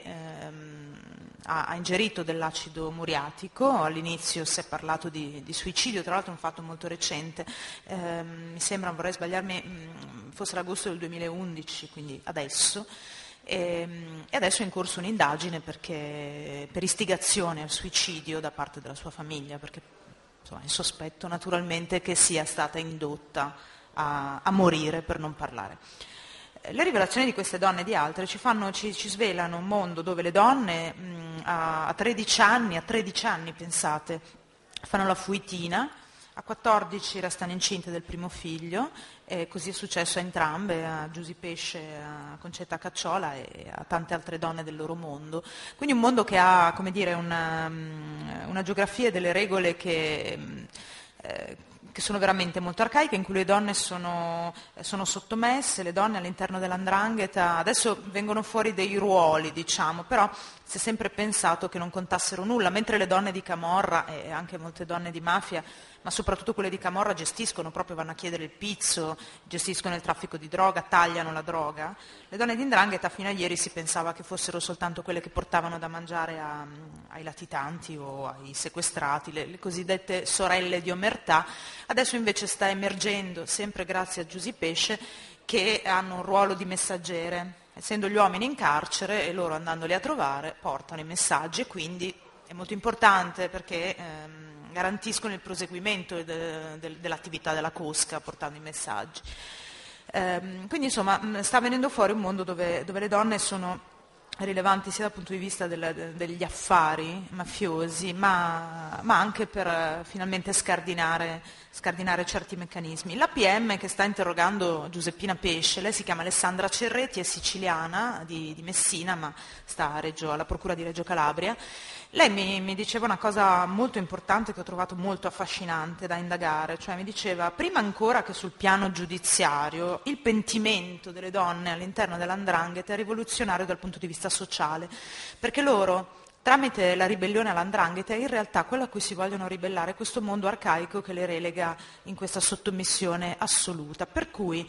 ha ingerito dell'acido muriatico. All'inizio si è parlato di suicidio, tra l'altro è un fatto molto recente, mi sembra, non vorrei sbagliarmi, fosse l'agosto del 2011, quindi adesso, e adesso è in corso un'indagine per istigazione al suicidio da parte della sua famiglia, perché insomma, è sospetto naturalmente che sia stata indotta a morire, per non parlare. Le rivelazioni di queste donne e di altre ci svelano un mondo dove le donne a 13 anni, pensate, fanno la fuitina, a 14 restano incinte del primo figlio, e così è successo a entrambe, a Giusy Pesce, a Concetta Cacciola e a tante altre donne del loro mondo. Quindi un mondo che ha, come dire, una geografia e delle regole che sono veramente molto arcaiche, in cui le donne sono sottomesse, le donne all'interno dell''ndrangheta, adesso vengono fuori dei ruoli, diciamo, però si è sempre pensato che non contassero nulla, mentre le donne di Camorra e anche molte donne di mafia, ma soprattutto quelle di Camorra, gestiscono, proprio vanno a chiedere il pizzo, gestiscono il traffico di droga, tagliano la droga. Le donne di 'ndrangheta fino a ieri si pensava che fossero soltanto quelle che portavano da mangiare ai latitanti o ai sequestrati, le cosiddette sorelle di omertà. Adesso invece sta emergendo, sempre grazie a Giusy Pesce, che hanno un ruolo di messaggere, essendo gli uomini in carcere e loro andandoli a trovare portano i messaggi, e quindi è molto importante perché garantiscono il proseguimento dell'attività della cosca portando i messaggi. Quindi insomma sta venendo fuori un mondo dove le donne sono rilevanti sia dal punto di vista degli affari mafiosi, ma anche per finalmente scardinare certi meccanismi. La PM che sta interrogando Giuseppina Pesce, lei si chiama Alessandra Cerretti, è siciliana di Messina, ma sta alla Procura di Reggio Calabria. Lei mi diceva una cosa molto importante che ho trovato molto affascinante da indagare, cioè mi diceva, prima ancora che sul piano giudiziario, il pentimento delle donne all'interno dell''ndrangheta è rivoluzionario dal punto di vista sociale, perché loro, tramite la ribellione all''ndrangheta, in realtà quello a cui si vogliono ribellare è questo mondo arcaico che le relega in questa sottomissione assoluta, per cui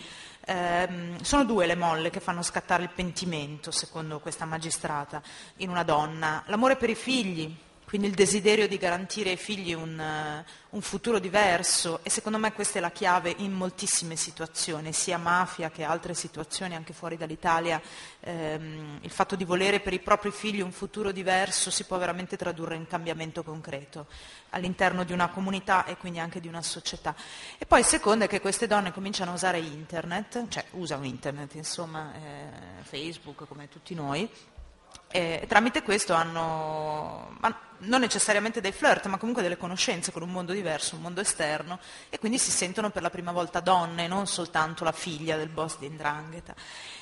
sono due le molle che fanno scattare il pentimento, secondo questa magistrata, in una donna: l'amore per i figli, quindi il desiderio di garantire ai figli un futuro diverso, e secondo me questa è la chiave in moltissime situazioni, sia mafia che altre situazioni anche fuori dall'Italia. Il fatto di volere per i propri figli un futuro diverso si può veramente tradurre in cambiamento concreto all'interno di una comunità e quindi anche di una società. E poi il secondo è che queste donne cominciano a usare internet, cioè usano internet, insomma, Facebook come tutti noi, e tramite questo hanno non necessariamente dei flirt, ma comunque delle conoscenze con un mondo diverso, un mondo esterno, e quindi si sentono per la prima volta donne, non soltanto la figlia del boss di 'ndrangheta.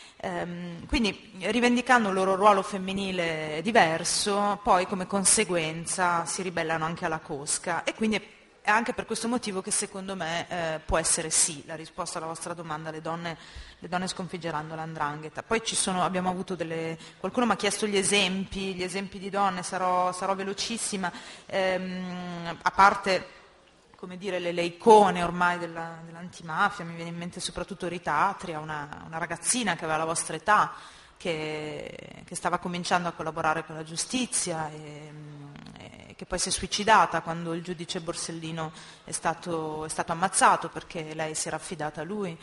Quindi rivendicando il loro ruolo femminile diverso, poi come conseguenza si ribellano anche alla cosca, e quindi è anche per questo motivo che secondo me può essere sì la risposta alla vostra domanda: le donne sconfiggeranno l''ndrangheta. Poi abbiamo avuto qualcuno mi ha chiesto gli esempi di donne, sarò velocissima, a parte, come dire, le icone ormai dell'antimafia, mi viene in mente soprattutto Rita Atria, una ragazzina che aveva la vostra età, che stava cominciando a collaborare con la giustizia e che poi si è suicidata quando il giudice Borsellino è stato ammazzato perché lei si era affidata a lui.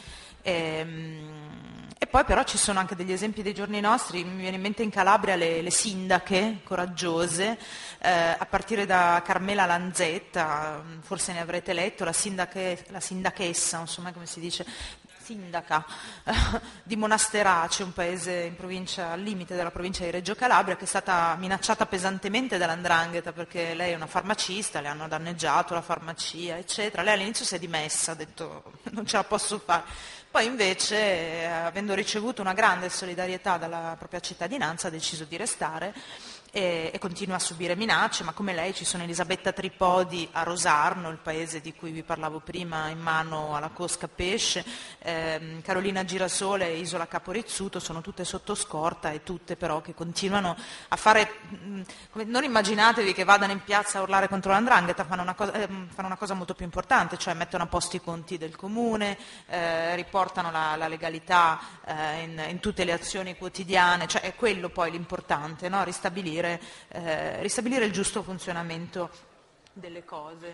E poi però ci sono anche degli esempi dei giorni nostri, mi viene in mente in Calabria le sindache coraggiose, a partire da Carmela Lanzetta, forse ne avrete letto, la sindachessa, non so mai come si dice, sindaca di Monasterace, un paese in provincia, al limite della provincia di Reggio Calabria, che è stata minacciata pesantemente dall''ndrangheta perché lei è una farmacista, le hanno danneggiato la farmacia, eccetera. Lei all'inizio si è dimessa, ha detto non ce la posso fare. Poi invece, avendo ricevuto una grande solidarietà dalla propria cittadinanza, ha deciso di restare e continua a subire minacce, ma come lei ci sono Elisabetta Tripodi a Rosarno, il paese di cui vi parlavo prima, in mano alla cosca pesce, Carolina Girasole e Isola Caporizzuto, sono tutte sotto scorta e tutte però che continuano a fare, non immaginatevi che vadano in piazza a urlare contro l''ndrangheta, fanno una cosa molto più importante, cioè mettono a posto i conti del comune, riportano la legalità in tutte le azioni quotidiane, cioè è quello poi l'importante, no? Ristabilire il giusto funzionamento delle cose.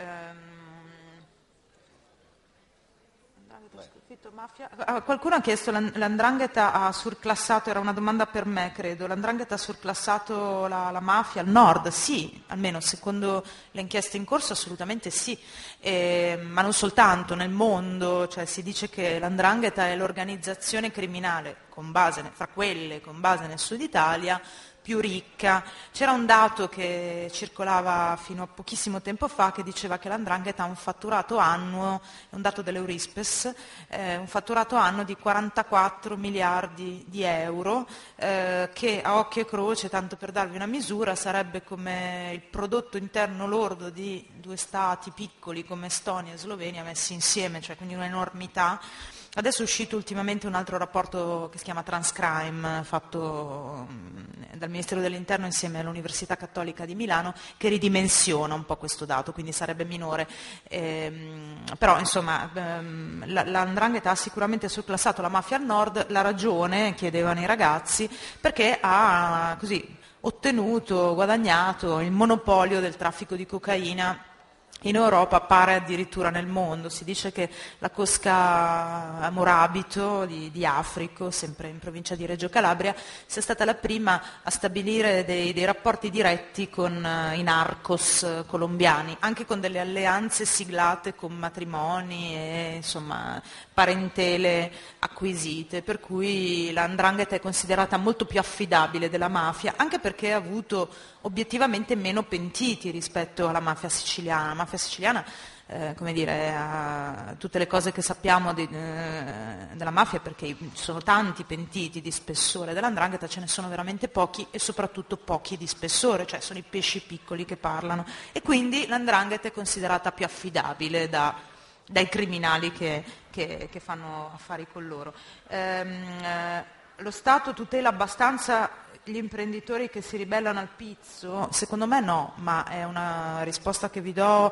Qualcuno ha chiesto l''ndrangheta ha surclassato, era una domanda per me credo, l''ndrangheta ha surclassato la mafia al nord? Sì, almeno secondo le inchieste in corso assolutamente sì, ma non soltanto, nel mondo, cioè si dice che l''ndrangheta è l'organizzazione criminale fra quelle con base nel sud Italia più ricca. C'era un dato che circolava fino a pochissimo tempo fa che diceva che l''ndrangheta ha un fatturato annuo, è un dato dell'Eurispes, un fatturato annuo di 44 miliardi di euro, che a occhio e croce, tanto per darvi una misura, sarebbe come il prodotto interno lordo di due stati piccoli come Estonia e Slovenia messi insieme, cioè quindi un'enormità. Adesso è uscito ultimamente un altro rapporto che si chiama Transcrime, fatto dal Ministero dell'Interno insieme all'Università Cattolica di Milano, che ridimensiona un po' questo dato, quindi sarebbe minore. Però insomma l''ndrangheta ha sicuramente surclassato la mafia al nord, la ragione, chiedevano i ragazzi, perché ha così guadagnato il monopolio del traffico di cocaina in Europa, pare addirittura nel mondo. Si dice che la cosca Morabito di Africo, sempre in provincia di Reggio Calabria, sia stata la prima a stabilire dei rapporti diretti con i narcos colombiani, anche con delle alleanze siglate con matrimoni e insomma parentele acquisite, per cui la 'ndrangheta è considerata molto più affidabile della mafia, anche perché ha avuto obiettivamente meno pentiti rispetto alla mafia siciliana. La mafia siciliana, come dire, ha tutte le cose che sappiamo della mafia, perché ci sono tanti pentiti di spessore, della 'ndrangheta ce ne sono veramente pochi e soprattutto pochi di spessore, cioè sono i pesci piccoli che parlano, e quindi la 'ndrangheta è considerata più affidabile dai criminali che fanno affari con loro. Lo Stato tutela abbastanza gli imprenditori che si ribellano al pizzo? Secondo me no, ma è una risposta che vi do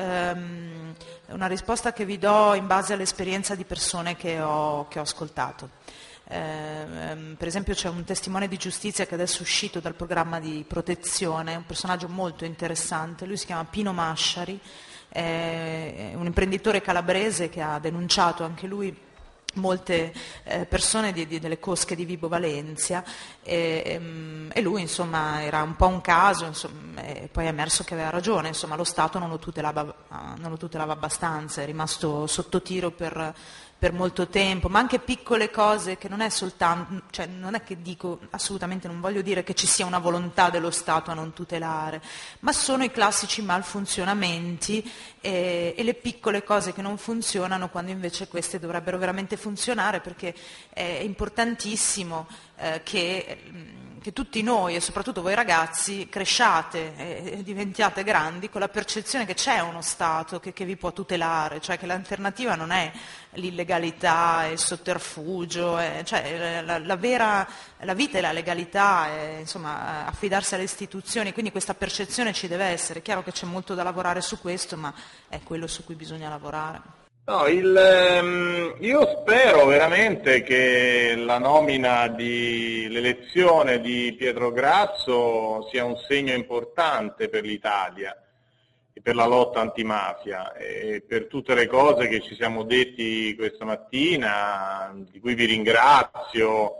in base all'esperienza di persone che ho ascoltato. Per esempio c'è un testimone di giustizia che adesso è uscito dal programma di protezione, un personaggio molto interessante, lui si chiama Pino Masciari, è un imprenditore calabrese che ha denunciato anche lui molte persone delle cosche di Vibo Valentia e lui insomma era un po' un caso, insomma, e poi è emerso che aveva ragione, insomma lo Stato non lo tutelava abbastanza, è rimasto sotto tiro per molto tempo, ma anche piccole cose che non è soltanto, cioè non è che dico, assolutamente non voglio dire che ci sia una volontà dello Stato a non tutelare, ma sono i classici malfunzionamenti e le piccole cose che non funzionano quando invece queste dovrebbero veramente funzionare, perché è importantissimo che tutti noi e soprattutto voi ragazzi cresciate e diventiate grandi con la percezione che c'è uno Stato che vi può tutelare, cioè che l'alternativa non è l'illegalità e il sotterfugio, cioè la vita è la legalità, insomma affidarsi alle istituzioni, quindi questa percezione ci deve essere. È chiaro che c'è molto da lavorare su questo, ma è quello su cui bisogna lavorare. No, io spero veramente che l'elezione di Pietro Grasso sia un segno importante per l'Italia e per la lotta antimafia e per tutte le cose che ci siamo detti questa mattina, di cui vi ringrazio.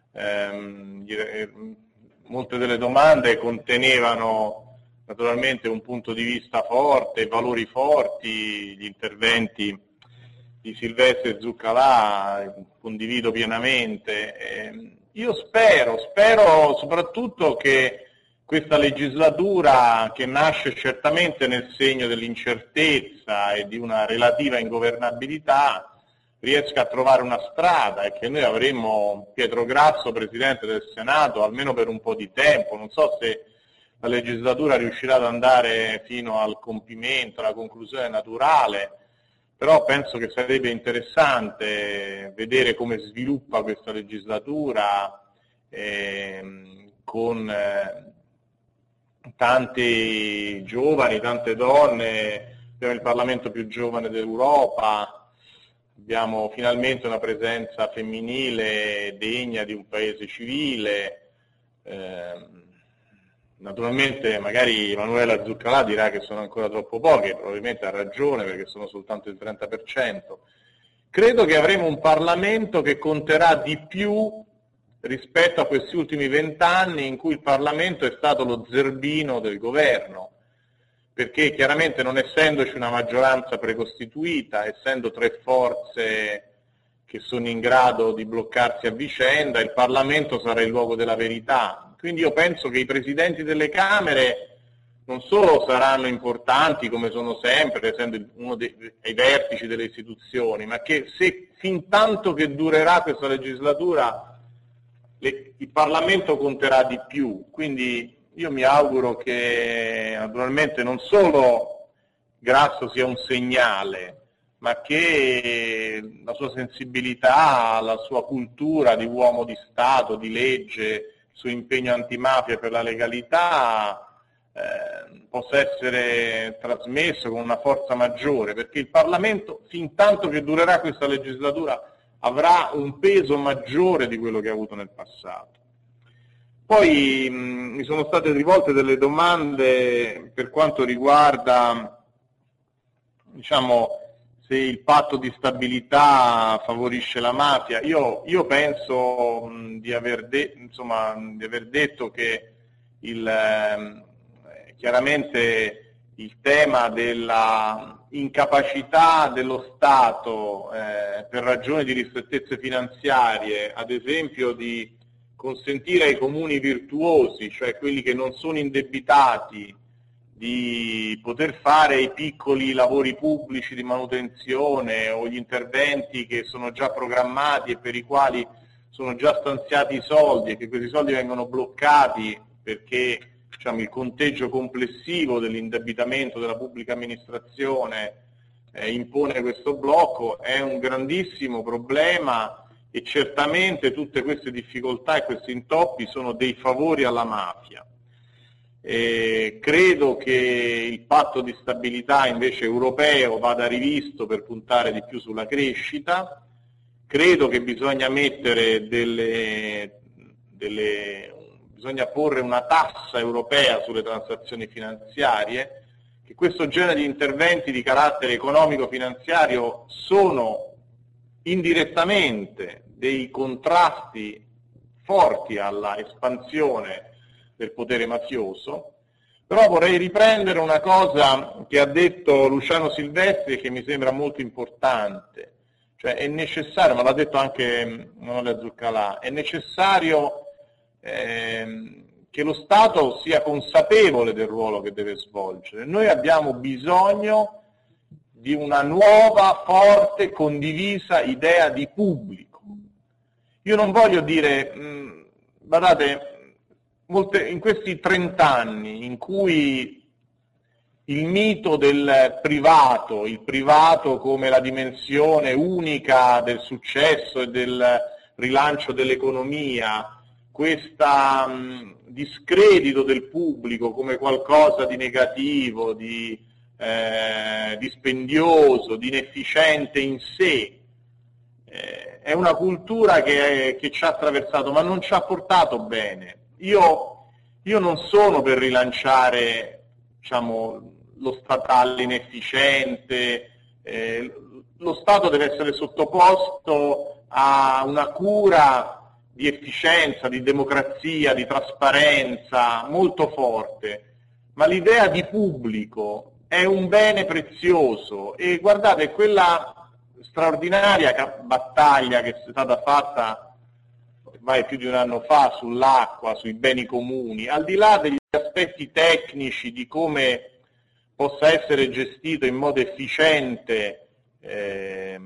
Molte delle domande contenevano naturalmente un punto di vista forte, valori forti, gli interventi di Silvestri e Zuccalà condivido pienamente. Io spero soprattutto che questa legislatura, che nasce certamente nel segno dell'incertezza e di una relativa ingovernabilità, riesca a trovare una strada e che noi avremo Pietro Grasso Presidente del Senato almeno per un po' di tempo. Non so se la legislatura riuscirà ad andare fino al compimento, alla conclusione naturale, però penso che sarebbe interessante vedere come sviluppa questa legislatura con tanti giovani, tante donne. Abbiamo il Parlamento più giovane d'Europa, abbiamo finalmente una presenza femminile degna di un paese civile. Naturalmente magari Emanuela Zuccalà dirà che sono ancora troppo poche, probabilmente ha ragione perché sono soltanto il 30%. Credo che avremo un Parlamento che conterà di più rispetto a questi ultimi 20 anni in cui il Parlamento è stato lo zerbino del governo, perché chiaramente non essendoci una maggioranza precostituita, essendo tre forze che sono in grado di bloccarsi a vicenda, il Parlamento sarà il luogo della verità. Quindi io penso che i presidenti delle Camere non solo saranno importanti come sono sempre, essendo uno dei vertici delle istituzioni, ma che se fin tanto che durerà questa legislatura il Parlamento conterà di più. Quindi io mi auguro che naturalmente non solo Grasso sia un segnale, ma che la sua sensibilità, la sua cultura di uomo di Stato, di legge, il suo impegno antimafia per la legalità possa essere trasmesso con una forza maggiore, perché il Parlamento, fin tanto che durerà questa legislatura, avrà un peso maggiore di quello che ha avuto nel passato. Poi mi sono state rivolte delle domande per quanto riguarda, se il patto di stabilità favorisce la mafia. Io penso di aver detto che chiaramente il tema della incapacità dello Stato per ragioni di ristrettezze finanziarie, ad esempio di consentire ai comuni virtuosi, cioè quelli che non sono indebitati, di poter fare i piccoli lavori pubblici di manutenzione o gli interventi che sono già programmati e per i quali sono già stanziati i soldi e che questi soldi vengono bloccati perché il conteggio complessivo dell'indebitamento della pubblica amministrazione impone questo blocco, è un grandissimo problema e certamente tutte queste difficoltà e questi intoppi sono dei favori alla mafia. Credo che il patto di stabilità invece europeo vada rivisto per puntare di più sulla crescita. Credo che bisogna bisogna porre una tassa europea sulle transazioni finanziarie, che questo genere di interventi di carattere economico-finanziario sono indirettamente dei contrasti forti alla espansione del potere mafioso. Però vorrei riprendere una cosa che ha detto Luciano Silvestri e che mi sembra molto importante, cioè è necessario, ma l'ha detto anche Emanuela Zuccalà, è necessario che lo Stato sia consapevole del ruolo che deve svolgere. Noi abbiamo bisogno di una nuova, forte, condivisa idea di pubblico. Io non voglio dire, guardate, in questi 30 anni in cui il mito del privato, il privato come la dimensione unica del successo e del rilancio dell'economia, questo discredito del pubblico come qualcosa di negativo, di dispendioso, di inefficiente in sé. È una cultura che ci ha attraversato, ma non ci ha portato bene. Io non sono per rilanciare, diciamo, lo statale inefficiente. Lo Stato deve essere sottoposto a una cura di efficienza, di democrazia, di trasparenza molto forte, ma l'idea di pubblico è un bene prezioso e guardate, quella straordinaria battaglia che è stata fatta ormai più di un anno fa sull'acqua, sui beni comuni, al di là degli aspetti tecnici di come possa essere gestito in modo efficiente e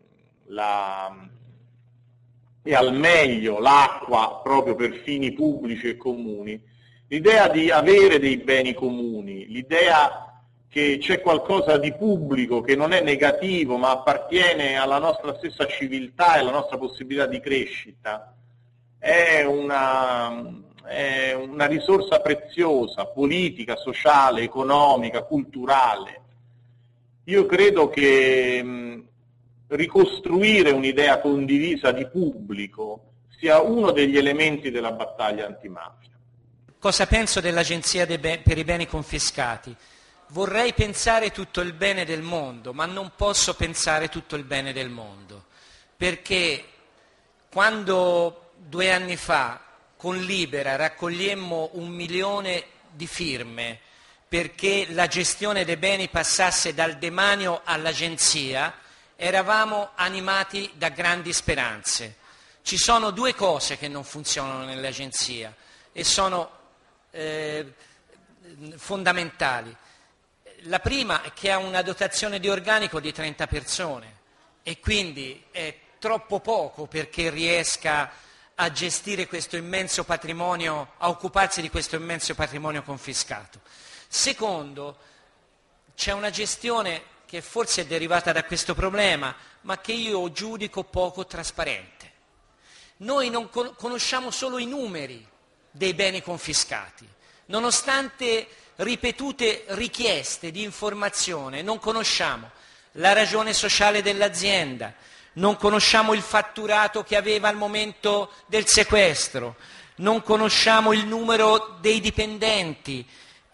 al meglio l'acqua proprio per fini pubblici e comuni, l'idea di avere dei beni comuni, l'idea che c'è qualcosa di pubblico che non è negativo ma appartiene alla nostra stessa civiltà e alla nostra possibilità di crescita, è una risorsa preziosa, politica, sociale, economica, culturale. Io credo che ricostruire un'idea condivisa di pubblico sia uno degli elementi della battaglia antimafia. Cosa penso dell'Agenzia per i beni confiscati? Vorrei pensare tutto il bene del mondo, ma non posso pensare tutto il bene del mondo, perché quando 2 anni fa con Libera raccogliemmo 1 milione di firme perché la gestione dei beni passasse dal demanio all'agenzia, eravamo animati da grandi speranze. Ci sono 2 cose che non funzionano nell'agenzia e sono fondamentali. La prima è che ha una dotazione di organico di 30 persone e quindi è troppo poco perché riesca a gestire questo immenso patrimonio, a occuparsi di questo immenso patrimonio confiscato. Secondo, c'è una gestione che forse è derivata da questo problema, ma che io giudico poco trasparente. Noi non conosciamo solo i numeri dei beni confiscati, nonostante ripetute richieste di informazione, non conosciamo la ragione sociale dell'azienda, non conosciamo il fatturato che aveva al momento del sequestro, non conosciamo il numero dei dipendenti.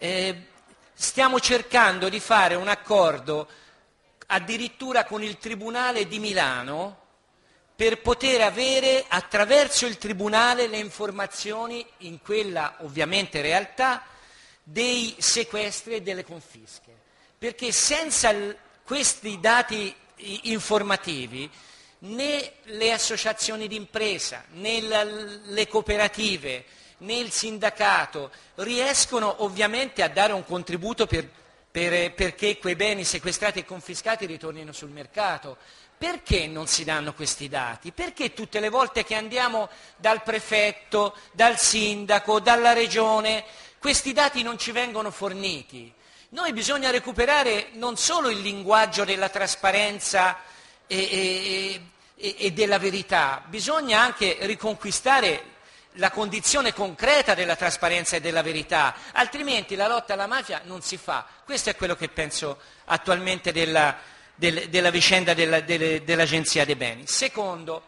Stiamo cercando di fare un accordo addirittura con il Tribunale di Milano per poter avere attraverso il Tribunale le informazioni in quella ovviamente realtà dei sequestri e delle confische, perché senza questi dati informativi né le associazioni di impresa, né le cooperative, né il sindacato riescono ovviamente a dare un contributo perché quei beni sequestrati e confiscati ritornino sul mercato. Perché non si danno questi dati? Perché tutte le volte che andiamo dal prefetto, dal sindaco, dalla regione, questi dati non ci vengono forniti? Noi bisogna recuperare non solo il linguaggio della trasparenza e della verità, bisogna anche riconquistare la condizione concreta della trasparenza e della verità, altrimenti la lotta alla mafia non si fa. Questo è quello che penso attualmente della vicenda dell'Agenzia dei Beni. Secondo,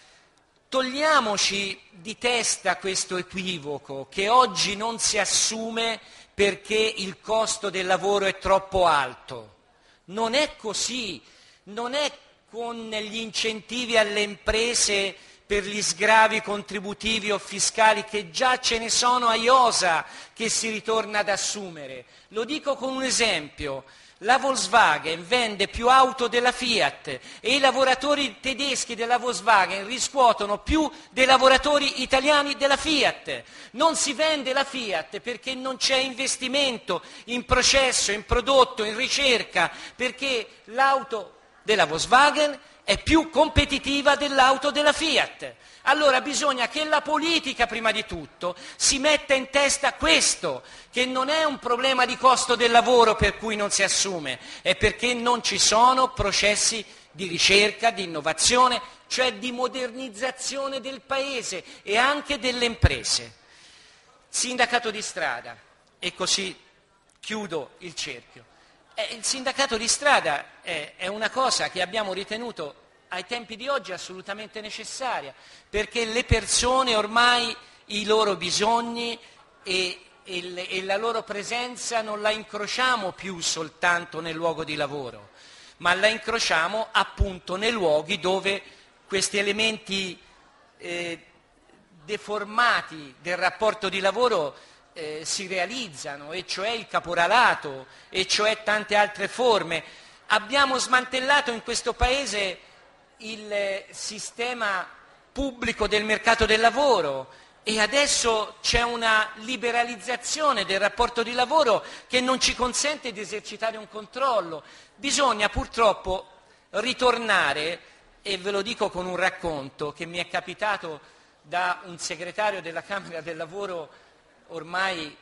togliamoci di testa questo equivoco che oggi non si assume perché il costo del lavoro è troppo alto. Non è così, non è con gli incentivi alle imprese per gli sgravi contributivi o fiscali, che già ce ne sono a iosa, che si ritorna ad assumere. Lo dico con un esempio. La Volkswagen vende più auto della Fiat e i lavoratori tedeschi della Volkswagen riscuotono più dei lavoratori italiani della Fiat. Non si vende la Fiat perché non c'è investimento in processo, in prodotto, in ricerca, perché l'auto della Volkswagen è più competitiva dell'auto della Fiat. Allora bisogna che la politica, prima di tutto, si metta in testa questo, che non è un problema di costo del lavoro per cui non si assume, è perché non ci sono processi di ricerca, di innovazione, cioè di modernizzazione del paese e anche delle imprese. Sindacato di strada, e così chiudo il cerchio. Il sindacato di strada è una cosa che abbiamo ritenuto ai tempi di oggi assolutamente necessaria, perché le persone ormai i loro bisogni e la loro presenza non la incrociamo più soltanto nel luogo di lavoro, ma la incrociamo appunto nei luoghi dove questi elementi deformati del rapporto di lavoro si realizzano, e cioè il caporalato, e cioè tante altre forme. Abbiamo smantellato in questo Paese il sistema pubblico del mercato del lavoro e adesso c'è una liberalizzazione del rapporto di lavoro che non ci consente di esercitare un controllo. Bisogna purtroppo ritornare, e ve lo dico con un racconto che mi è capitato da un segretario della Camera del Lavoro ormai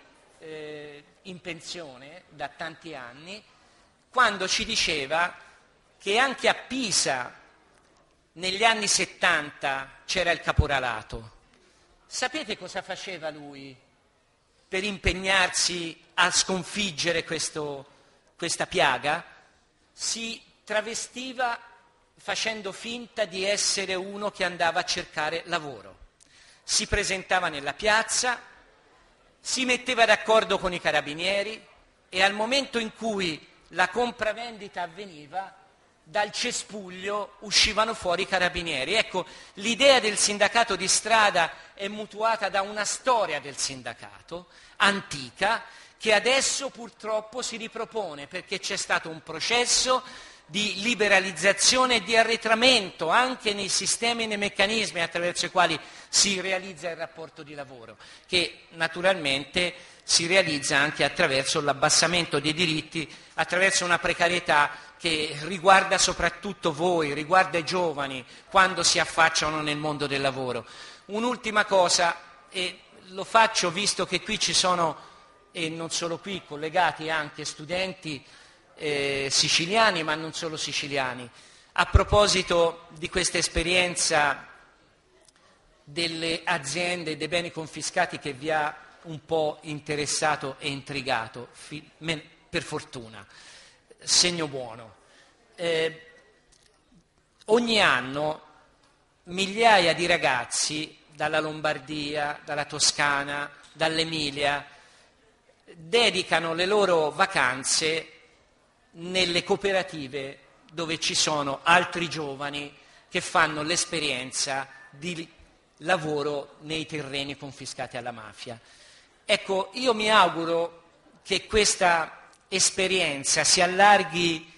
in pensione da tanti anni, quando ci diceva che anche a Pisa negli anni 70 c'era il caporalato. Sapete cosa faceva lui per impegnarsi a sconfiggere questa piaga? Si travestiva facendo finta di essere uno che andava a cercare lavoro. Si presentava nella piazza, si metteva d'accordo con i carabinieri e al momento in cui la compravendita avveniva, dal cespuglio uscivano fuori i carabinieri. Ecco, l'idea del sindacato di strada è mutuata da una storia del sindacato antica che adesso purtroppo si ripropone perché c'è stato un processo di liberalizzazione e di arretramento anche nei sistemi e nei meccanismi attraverso i quali si realizza il rapporto di lavoro, che naturalmente si realizza anche attraverso l'abbassamento dei diritti, attraverso una precarietà che riguarda soprattutto voi, riguarda i giovani quando si affacciano nel mondo del lavoro. Un'ultima cosa, e lo faccio visto che qui ci sono, e non solo qui, collegati anche studenti siciliani, ma non solo siciliani, a proposito di questa esperienza delle aziende e dei beni confiscati che vi ha un po' interessato e intrigato, per fortuna. Segno buono. Ogni anno migliaia di ragazzi dalla Lombardia, dalla Toscana, dall'Emilia dedicano le loro vacanze nelle cooperative dove ci sono altri giovani che fanno l'esperienza di lavoro nei terreni confiscati alla mafia. Ecco, io mi auguro che questa esperienza si allarghi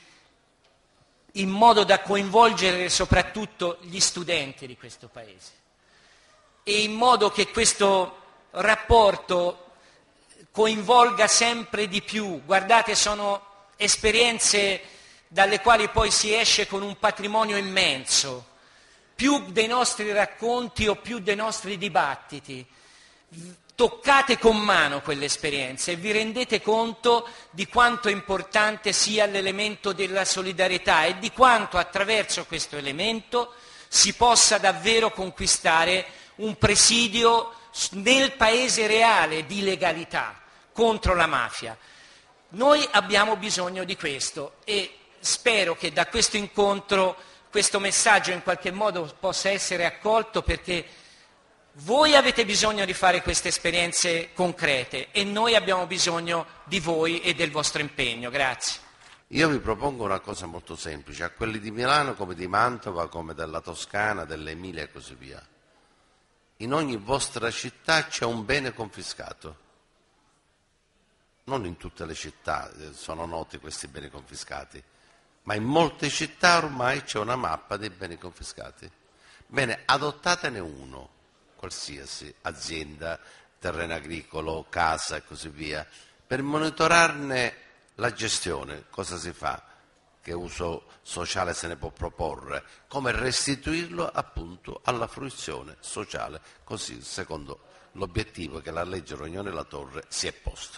in modo da coinvolgere soprattutto gli studenti di questo Paese e in modo che questo rapporto coinvolga sempre di più. Guardate, sono esperienze dalle quali poi si esce con un patrimonio immenso, più dei nostri racconti o più dei nostri dibattiti. Toccate con mano quelle esperienze e vi rendete conto di quanto importante sia l'elemento della solidarietà e di quanto attraverso questo elemento si possa davvero conquistare un presidio nel paese reale di legalità contro la mafia. Noi abbiamo bisogno di questo e spero che da questo incontro questo messaggio in qualche modo possa essere accolto, perché voi avete bisogno di fare queste esperienze concrete e noi abbiamo bisogno di voi e del vostro impegno. Grazie. Io vi propongo una cosa molto semplice, a quelli di Milano come di Mantova, come della Toscana, dell'Emilia e così via. In ogni vostra città c'è un bene confiscato. Non in tutte le città sono noti questi beni confiscati, ma in molte città ormai c'è una mappa dei beni confiscati. Bene, adottatene uno, qualsiasi azienda, terreno agricolo, casa e così via, per monitorarne la gestione. Cosa si fa? Che uso sociale se ne può proporre? Come restituirlo appunto alla fruizione sociale, così secondo l'obiettivo che la legge Rognoni-La Torre si è posto.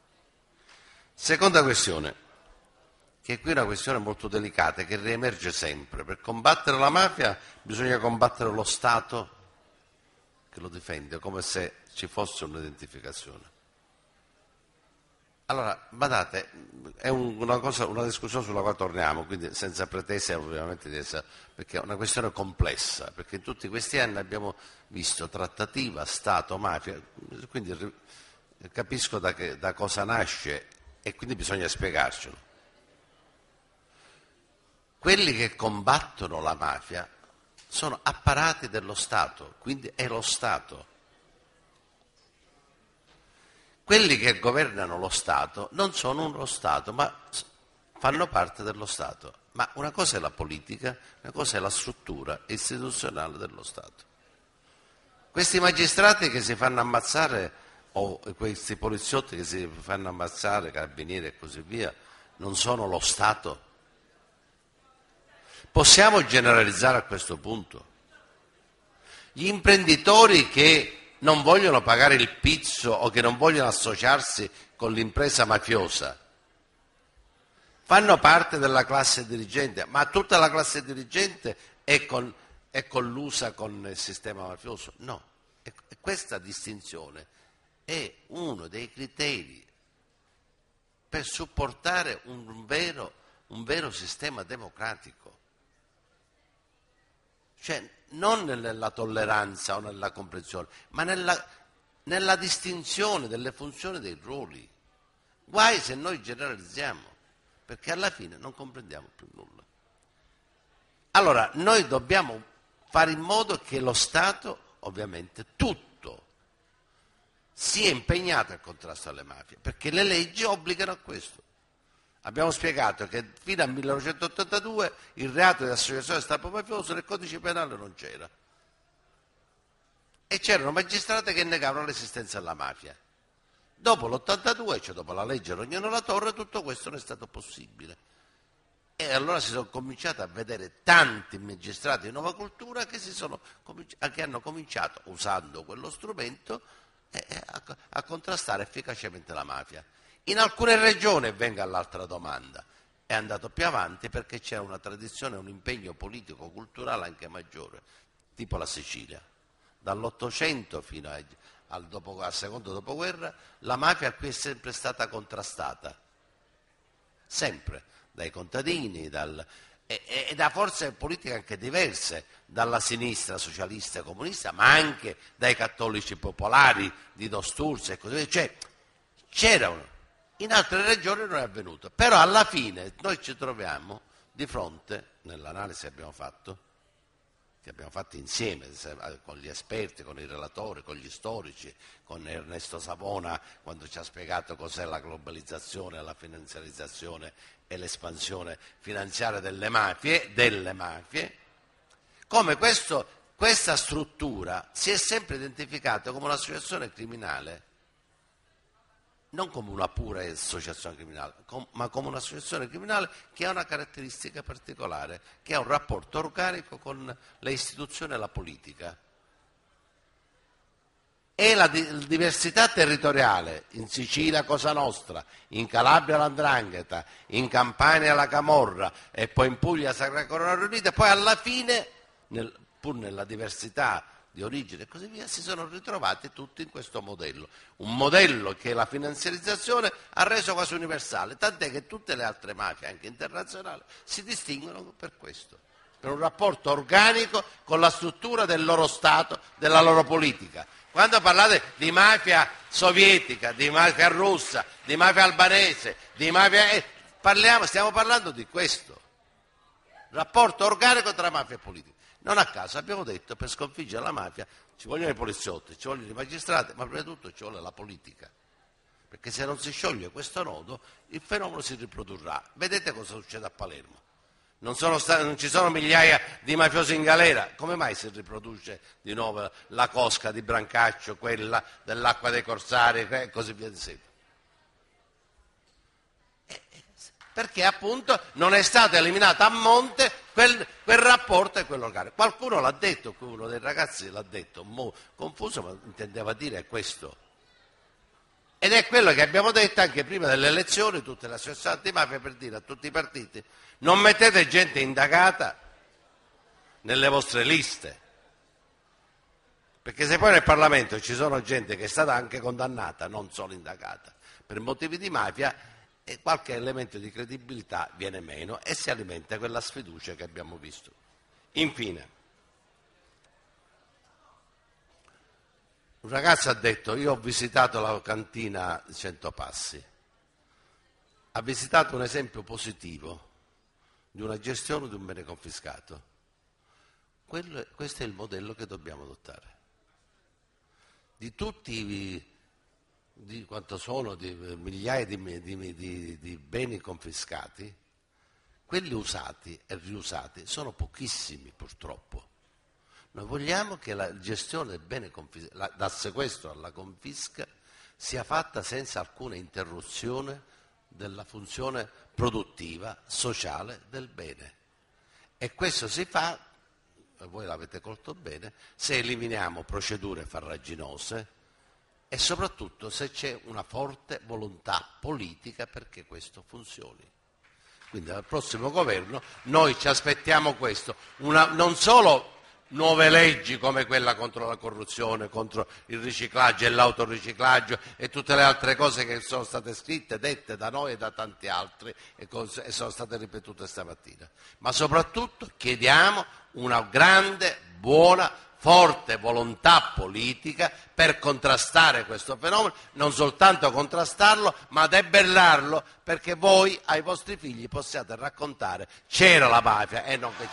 Seconda questione, che qui è una questione molto delicata che riemerge sempre. Per combattere la mafia bisogna combattere lo Stato che lo difende, come se ci fosse un'identificazione. Allora, badate, è una discussione sulla quale torniamo, quindi senza pretese ovviamente di essere, perché è una questione complessa, perché in tutti questi anni abbiamo visto trattativa, Stato, mafia, quindi capisco da cosa nasce e quindi bisogna spiegarcelo. Quelli che combattono la mafia sono apparati dello Stato, quindi è lo Stato. Quelli che governano lo Stato non sono uno Stato, ma fanno parte dello Stato. Ma una cosa è la politica, una cosa è la struttura istituzionale dello Stato. Questi magistrati che si fanno ammazzare, o questi poliziotti che si fanno ammazzare, carabinieri e così via, non sono lo Stato? Possiamo generalizzare a questo punto? Gli imprenditori che non vogliono pagare il pizzo o che non vogliono associarsi con l'impresa mafiosa fanno parte della classe dirigente, ma tutta la classe dirigente è collusa con il sistema mafioso? No, e questa distinzione è uno dei criteri per supportare un vero sistema democratico. Cioè, non nella tolleranza o nella comprensione, ma nella distinzione delle funzioni dei ruoli. Guai se noi generalizziamo, perché alla fine non comprendiamo più nulla. Allora, noi dobbiamo fare in modo che lo Stato, ovviamente, tutto, sia impegnato al contrasto alle mafie, perché le leggi obbligano a questo. Abbiamo spiegato che fino al 1982 il reato di associazione di stampo mafioso nel codice penale non c'era. E c'erano magistrati che negavano l'esistenza della mafia. Dopo l'82, cioè dopo la legge Rognano La Torre, tutto questo non è stato possibile. E allora si sono cominciati a vedere tanti magistrati di nuova cultura che hanno cominciato, usando quello strumento, a contrastare efficacemente la mafia. In alcune regioni, venga all'altra domanda, è andato più avanti perché c'era una tradizione, un impegno politico-culturale anche maggiore, tipo la Sicilia. Dall'800 fino al secondo dopoguerra, la mafia qui è sempre stata contrastata, sempre, dai contadini, e da forze politiche anche diverse, dalla sinistra socialista e comunista, ma anche dai cattolici popolari di Don Sturzo e così via. Cioè, c'era in altre regioni non è avvenuto, però alla fine noi ci troviamo di fronte, nell'analisi che abbiamo fatto insieme con gli esperti, con i relatori, con gli storici, con Ernesto Savona quando ci ha spiegato cos'è la globalizzazione, la finanziarizzazione e l'espansione finanziaria delle mafie, come questa struttura si è sempre identificata come un'associazione criminale, non come una pura associazione criminale, ma come un'associazione criminale che ha una caratteristica particolare, che ha un rapporto organico con le istituzioni e la politica. E la diversità territoriale, in Sicilia Cosa Nostra, in Calabria la 'Ndrangheta, in Campania la Camorra e poi in Puglia Sacra Corona Riunita, poi alla fine, pur nella diversità di origine e così via, si sono ritrovati tutti in questo modello, un modello che la finanziarizzazione ha reso quasi universale, tant'è che tutte le altre mafie, anche internazionali, si distinguono per questo, per un rapporto organico con la struttura del loro Stato, della loro politica. Quando parlate di mafia sovietica, di mafia russa, di mafia albanese, di mafia... stiamo parlando di questo, rapporto organico tra mafia e politica. Non a caso abbiamo detto per sconfiggere la mafia ci vogliono i poliziotti, ci vogliono i magistrati, ma prima di tutto ci vuole la politica. Perché se non si scioglie questo nodo il fenomeno si riprodurrà. Vedete cosa succede a Palermo. Non ci sono migliaia di mafiosi in galera. Come mai si riproduce di nuovo la cosca di Brancaccio, quella dell'Acqua dei Corsari e così via di seguito? Perché appunto non è stato eliminato a monte quel rapporto e quell'organico. Qualcuno l'ha detto, uno dei ragazzi l'ha detto, confuso, ma intendeva dire questo. Ed è quello che abbiamo detto anche prima delle elezioni, tutte le associazioni antimafia, per dire a tutti i partiti: non mettete gente indagata nelle vostre liste, perché se poi nel Parlamento ci sono gente che è stata anche condannata, non solo indagata, per motivi di mafia, e qualche elemento di credibilità viene meno e si alimenta quella sfiducia che abbiamo visto. Infine, un ragazzo ha detto: io ho visitato la cantina Centopassi. Ha visitato un esempio positivo di una gestione di un bene confiscato. Questo è il modello che dobbiamo adottare. Di tutti, di quanto sono, di migliaia di beni confiscati, quelli usati e riusati sono pochissimi purtroppo. Noi vogliamo che la gestione del bene confiscato, dal sequestro alla confisca, sia fatta senza alcuna interruzione della funzione produttiva, sociale del bene. E questo si fa, voi l'avete colto bene, se eliminiamo procedure farraginose e soprattutto se c'è una forte volontà politica perché questo funzioni. Quindi dal prossimo governo noi ci aspettiamo questo, non solo nuove leggi come quella contro la corruzione, contro il riciclaggio e l'autoriciclaggio e tutte le altre cose che sono state scritte, dette da noi e da tanti altri e sono state ripetute stamattina, ma soprattutto chiediamo una grande, buona, forte volontà politica per contrastare questo fenomeno, non soltanto contrastarlo, ma debellarlo, perché voi ai vostri figli possiate raccontare c'era la mafia e non che